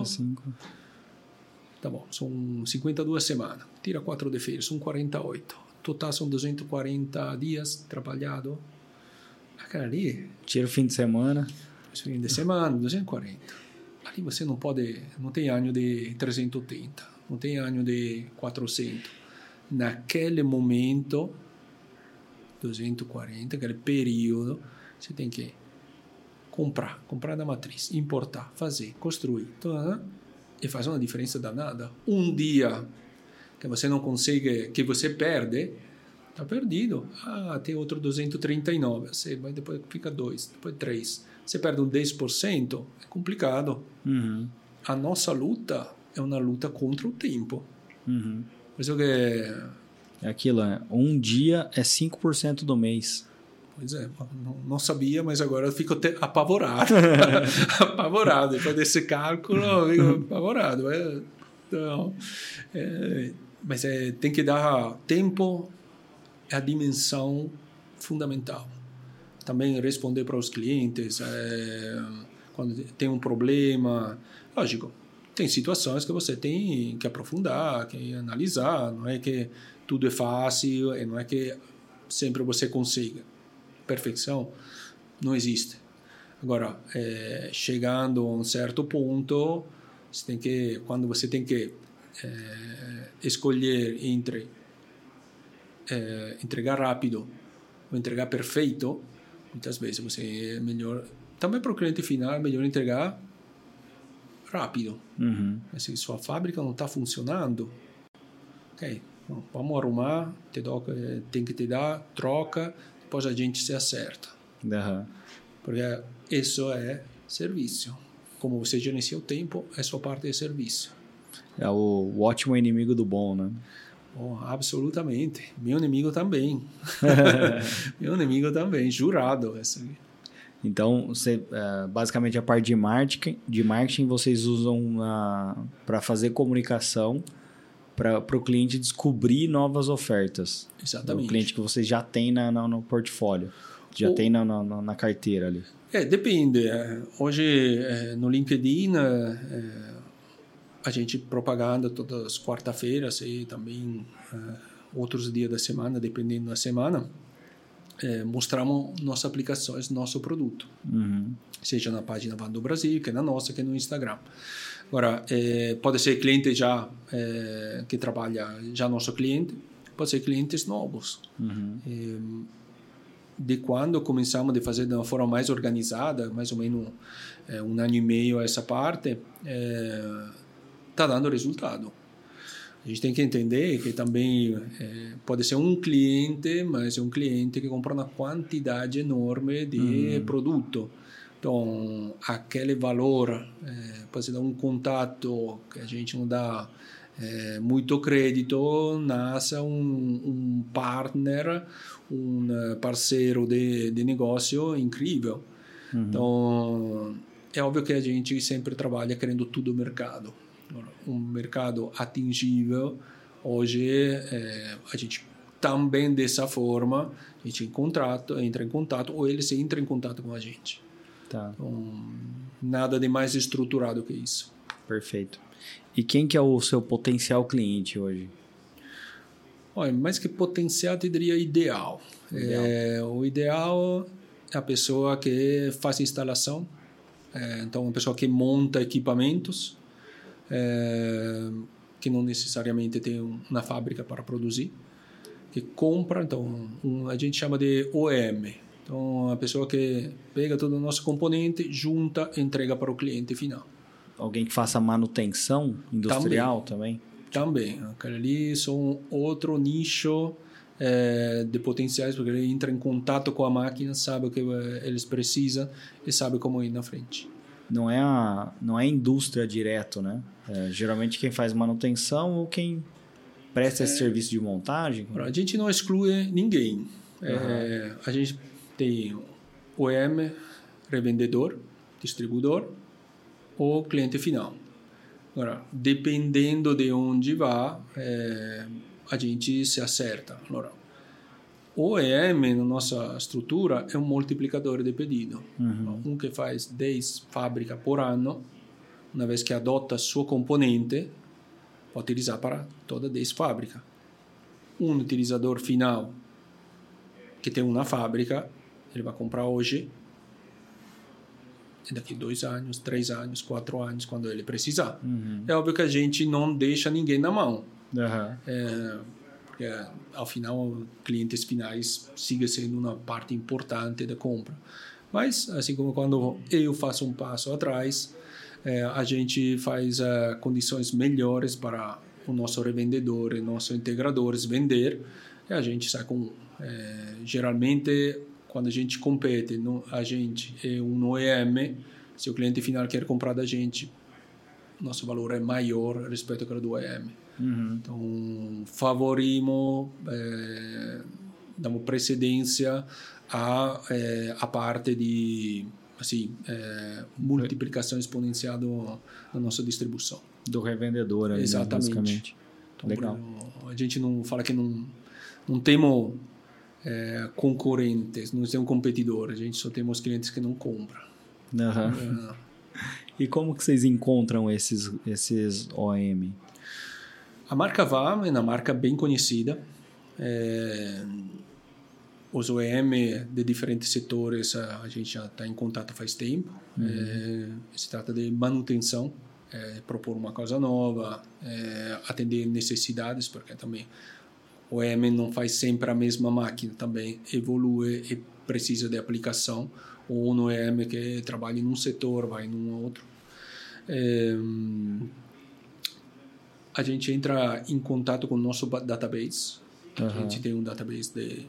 Tá bom, são cinquenta e duas semanas. Tira quatro de férias, são quarenta e oito. Total são duzentos e quarenta dias trabalhado. Aquela ali... Tira o fim de semana. Fim de semana, duzentos e quarenta. Ali você não pode... Não tem ano de trezentos e oitenta. Não tem ano de quatrocentos. Naquele momento, duzentos e quarenta, aquele período, você tem que comprar. Comprar da matriz. Importar, fazer, construir. Então, e faz uma diferença danada. Um dia que você não consegue, que você perde, está perdido. Ah, tem outro duzentos e trinta e nove. Você, mas depois fica dois, depois três. Você perde um dez por cento, é complicado. Uhum. A nossa luta é uma luta contra o tempo. Uhum. Por isso que... É aquilo, é, um dia é cinco por cento do mês. Pois é, não, não sabia, mas agora eu fico até apavorado. apavorado. Depois desse cálculo, eu fico apavorado. É, então, é, mas é, tem que dar tempo, é a dimensão fundamental. Também responder para os clientes, é, quando tem um problema. Lógico, tem situações que você tem que aprofundar, que analisar. Não é que tudo é fácil, e não é que sempre você consiga. Perfeição não existe. Agora, é, chegando a um certo ponto, você tem que, quando você tem que é, escolher entre é, entregar rápido ou entregar perfeito, muitas vezes você é melhor. Também para o cliente final é melhor entregar rápido. Uhum. Mas se sua fábrica não está funcionando, ok, bom, vamos arrumar, te dou, tem que te dar, troca. Depois a gente se acerta. Uhum. Porque isso é serviço. Como você gerencia o tempo, é sua parte de serviço. É o, o ótimo inimigo do bom, né? Oh, absolutamente. Meu inimigo também. Meu inimigo também, jurado. Essa. Então, você, basicamente, a parte de marketing, de marketing vocês usam para fazer comunicação para o cliente descobrir novas ofertas. Exatamente. O cliente que você já tem na, na, no portfólio, já o... tem na, na, na carteira ali. É, depende. Hoje, no LinkedIn, a gente propaganda todas as quarta-feiras e também outros dias da semana, dependendo da semana. é, mostramos nossas aplicações, nosso produto. Uhum. Seja na página Van do Brasil, que é na nossa, que é no Instagram. Agora, é, pode ser cliente já é, que trabalha, já nosso cliente, pode ser clientes novos. Uhum. É, de quando começamos a fazer de uma forma mais organizada, mais ou menos é, um ano e meio essa parte, está é, dando resultado. A gente tem que entender que também é, pode ser um cliente, mas é um cliente que compra uma quantidade enorme de uhum. produto. Então, aquele valor, é, pode ser um contato que a gente não dá é, muito crédito, nasce um, um partner, um parceiro de, de negócio incrível. Uhum. Então, é óbvio que a gente sempre trabalha querendo tudo mercado. Um mercado atingível. Hoje, é, a gente também dessa forma, a gente em contato, entra em contato, ou eles entram em contato com a gente. Tá. Então, nada de mais estruturado que isso. Perfeito. E quem que é o seu potencial cliente hoje? Olha, mais que potencial, eu diria ideal. ideal. É, o ideal é a pessoa que faz instalação, é, então uma pessoa que monta equipamentos, é, que não necessariamente tem uma fábrica para produzir, que compra, então um, a gente chama de O E M. Então, a pessoa que pega todo o nosso componente, junta e entrega para o cliente final. Alguém que faça manutenção industrial também? Também. também. Aquele ali são outro nicho é, de potenciais, porque ele entra em contato com a máquina, sabe o que eles precisam e sabe como ir na frente. Não é a, não é a indústria direto, né? É, geralmente quem faz manutenção ou quem presta é, esse serviço de montagem? A gente não exclui ninguém. Uhum. É, a gente tem O E M, revendedor, distribuidor ou cliente final. Agora, dependendo de onde vá, é, a gente se acerta. Agora, o E M, na nossa estrutura, é um multiplicador de pedido. Uhum. Um que faz dez fábricas por ano, uma vez que adota seu componente, pode utilizar para todas dez fábricas. Um utilizador final que tem uma fábrica, ele vai comprar hoje, e daqui dois anos, três anos, quatro anos, quando ele precisar. Uhum. É óbvio que a gente não deixa ninguém na mão. Uhum. É, porque, ao final, clientes finais siga sendo uma parte importante da compra. Mas, assim como quando eu faço um passo atrás, é, a gente faz uh, condições melhores para o nosso revendedor e nossos integradores vender, e a gente sai com... É, geralmente, quando a gente compete, no, a gente é um O E M, se o cliente final quer comprar da gente, nosso valor é maior respeito ao do O E M. Uhum. Então, favorimos, é, damos precedência à, é, à parte de assim, é, multiplicação exponencial do, da nossa distribuição. Do revendedor, ali, exatamente. Basicamente. Então, legal. A gente não fala que não, não temos é, concorrentes, não temos competidores, a gente só temos clientes que não compram. Uhum. É. E como que vocês encontram esses, esses O E M? A marca V A M é uma marca bem conhecida. É, os O E M de diferentes setores a gente já está em contato faz tempo. Uhum. É, se trata de manutenção, é, propor uma coisa nova, é, atender necessidades, porque também o O E M não faz sempre a mesma máquina, também evolui e precisa de aplicação. Ou um O E M que trabalha em um setor, vai em um outro. É, a gente entra em contato com o nosso database. Uhum. A gente tem um database de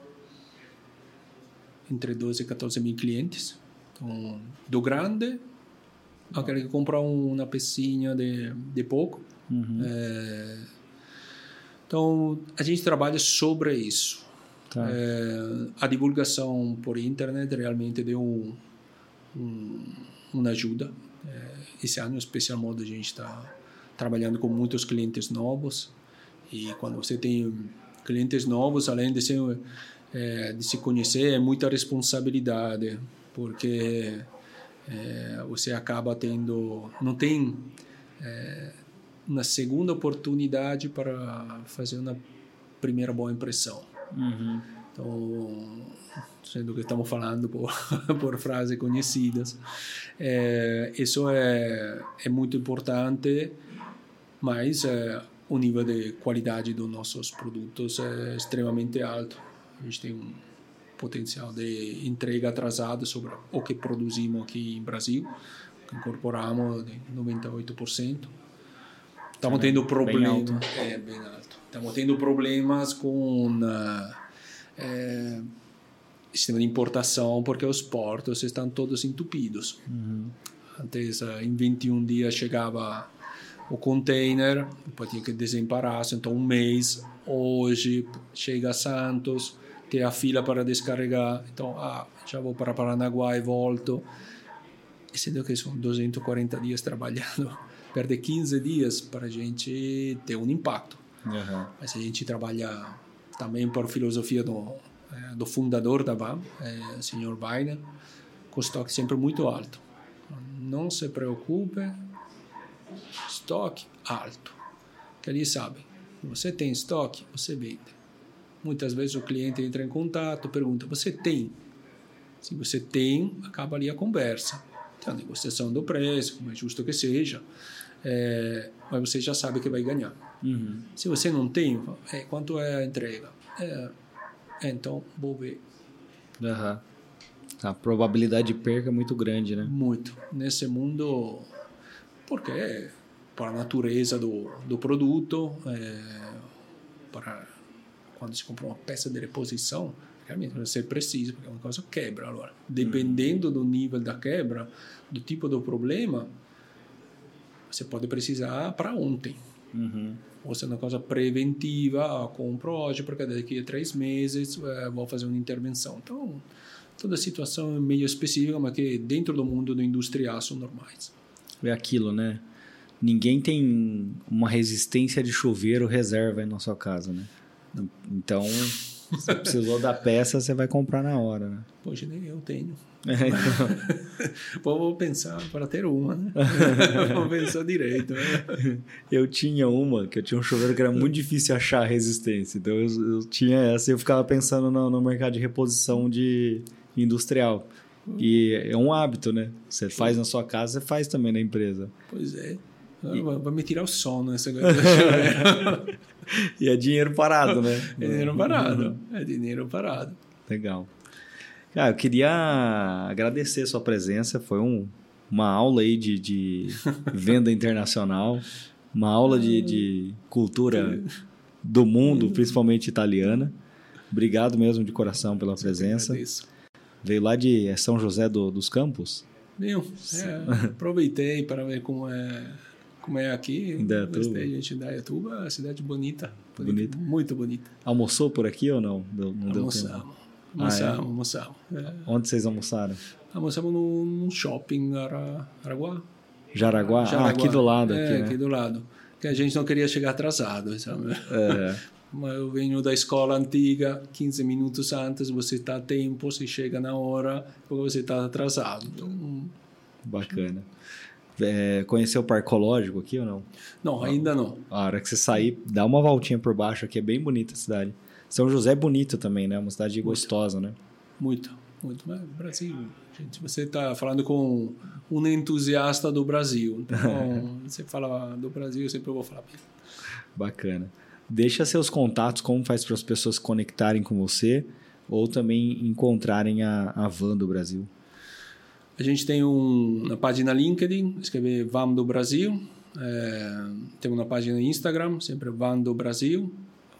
entre doze e quatorze mil clientes. Então, do grande, aquele que compra uma pecinha de, de pouco. Uhum. É, então, a gente trabalha sobre isso. Tá. É, a divulgação por internet realmente deu um, um, uma ajuda. É, esse ano, em especial modo, a gente está trabalhando com muitos clientes novos, e quando você tem clientes novos, além de se, é, de se conhecer, é muita responsabilidade, porque é, você acaba tendo, não tem é, uma segunda oportunidade para fazer uma primeira boa impressão. Uhum. Então, sendo que estamos falando por, por frases conhecidas, é, isso é, é muito importante, mas é, o nível de qualidade dos nossos produtos é extremamente alto. A gente tem um potencial de entrega atrasada sobre o que produzimos aqui em Brasil, que incorporamos de noventa e oito por cento. Estamos tendo problemas, bem alto. É, bem alto. Estamos tendo problemas com uh, é, sistema de importação, porque os portos estão todos entupidos. Uhum. Antes, uh, em vinte e um dias chegava o container, depois tinha que desemparar, então um mês. Hoje chega a Santos, tem a fila para descarregar, então ah, já vou para Paranaguá e volto. E sendo que são duzentos e quarenta dias trabalhando, perde quinze dias para a gente ter um impacto. Uhum. Mas a gente trabalha também por filosofia do, é, do fundador da V A M, é, o senhor Weiner, com estoque sempre muito alto. Não se preocupe, estoque alto, que ele sabe. Se você tem estoque, você vende. Muitas vezes o cliente entra em contato, pergunta, você tem? Se você tem, acaba ali a conversa. Tem a negociação do preço, como é justo que seja, é, mas você já sabe que vai ganhar. Uhum. Se você não tem, é, quanto é a entrega? É, é, então, vou ver. Uhum. A probabilidade de perca é muito grande, né? Muito. Nesse mundo, porque é para a natureza do, do produto, é, para quando se compra uma peça de reposição, realmente vai ser preciso, porque é uma coisa quebra. Agora, dependendo do nível da quebra, do tipo do problema, você pode precisar para ontem. Uhum. Ou se é uma coisa preventiva, ah, compro hoje, porque daqui a três meses é, vou fazer uma intervenção. Então, toda a situação é meio específica, mas que dentro do mundo do industrial são normais. É aquilo, né? Ninguém tem uma resistência de chuveiro reserva aí na sua casa, né? Então, se precisou da peça, você vai comprar na hora, né? Poxa, nem eu tenho. É, então... Vou pensar para ter uma, né? Vou pensar direito. Né? Eu tinha uma, que eu tinha um chuveiro que era muito difícil achar resistência. Então, eu, eu tinha essa e eu ficava pensando no, no mercado de reposição de industrial. E é um hábito, né? Você faz na sua casa, você faz também na empresa. Pois é. E... Vai me tirar o sono essa coisa. E é dinheiro parado, né? É dinheiro parado. É dinheiro parado. Legal. Cara, eu queria agradecer a sua presença. Foi um, uma aula aí de, de venda internacional, uma aula de, de cultura do mundo, principalmente italiana. Obrigado mesmo de coração pela presença. Veio lá de São José do, dos Campos? Não, é, aproveitei para ver como é... Como é aqui, Indaiatuba. A gente em Indaiatuba, cidade bonita, bonita, bonita, muito bonita. Almoçou por aqui ou não? Deu, não almoçamos, deu tempo? almoçamos, ah, é? almoçamos. É. Onde vocês almoçaram? Almoçamos num shopping Ara, Araguá. Jaraguá? Jaraguá? Ah, aqui do lado. É, aqui, né? aqui do lado. Que a gente não queria chegar atrasado, sabe? É. Mas eu venho da escola antiga, quinze minutos antes, você está a tempo, você chega na hora, porque você está atrasado. Então... Bacana. É, conheceu o Parque Ecológico aqui ou não? Não, ainda não. A hora que você sair, dá uma voltinha por baixo aqui, é bem bonita a cidade. São José é bonito também, né? Uma cidade muito gostosa, né? Muito, muito. Mas Brasil, gente, você está falando com um entusiasta do Brasil. Então, você fala do Brasil, eu sempre vou falar bem. Bacana. Deixa seus contatos, como faz para as pessoas se conectarem com você ou também encontrarem a, a Van do Brasil. A gente tem um, uma página LinkedIn, escrever V A M do Brasil. É, tem uma página no Instagram, sempre V A M do Brasil.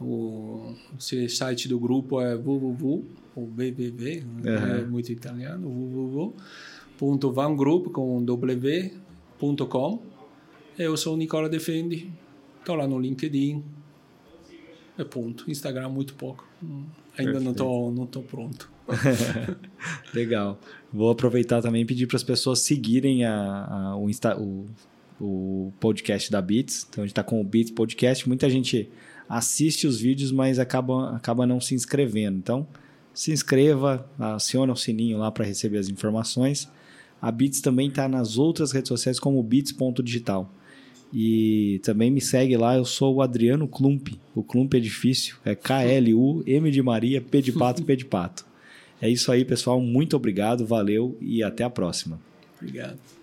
O, o site do grupo é www, ou www, uhum. É muito italiano, www ponto vamgroup com w ponto com. Eu sou o Nicola Defendi, estou lá no LinkedIn. É ponto. Instagram muito pouco. Ainda Perfeito. não estou não tô pronto. Legal. Vou aproveitar também e pedir para as pessoas seguirem a, a, o, Insta, o, o podcast da Beats. Então, a gente está com o Beats Podcast. Muita gente assiste os vídeos, mas acaba, acaba não se inscrevendo. Então, se inscreva, aciona o sininho lá para receber as informações. A Beats também está nas outras redes sociais como beats ponto digital. E também me segue lá, eu sou o Adriano Klump. O Klump é difícil, é K L U M de Maria, P de Pato, P de Pato. É isso aí, pessoal. Muito obrigado, valeu e até a próxima. Obrigado.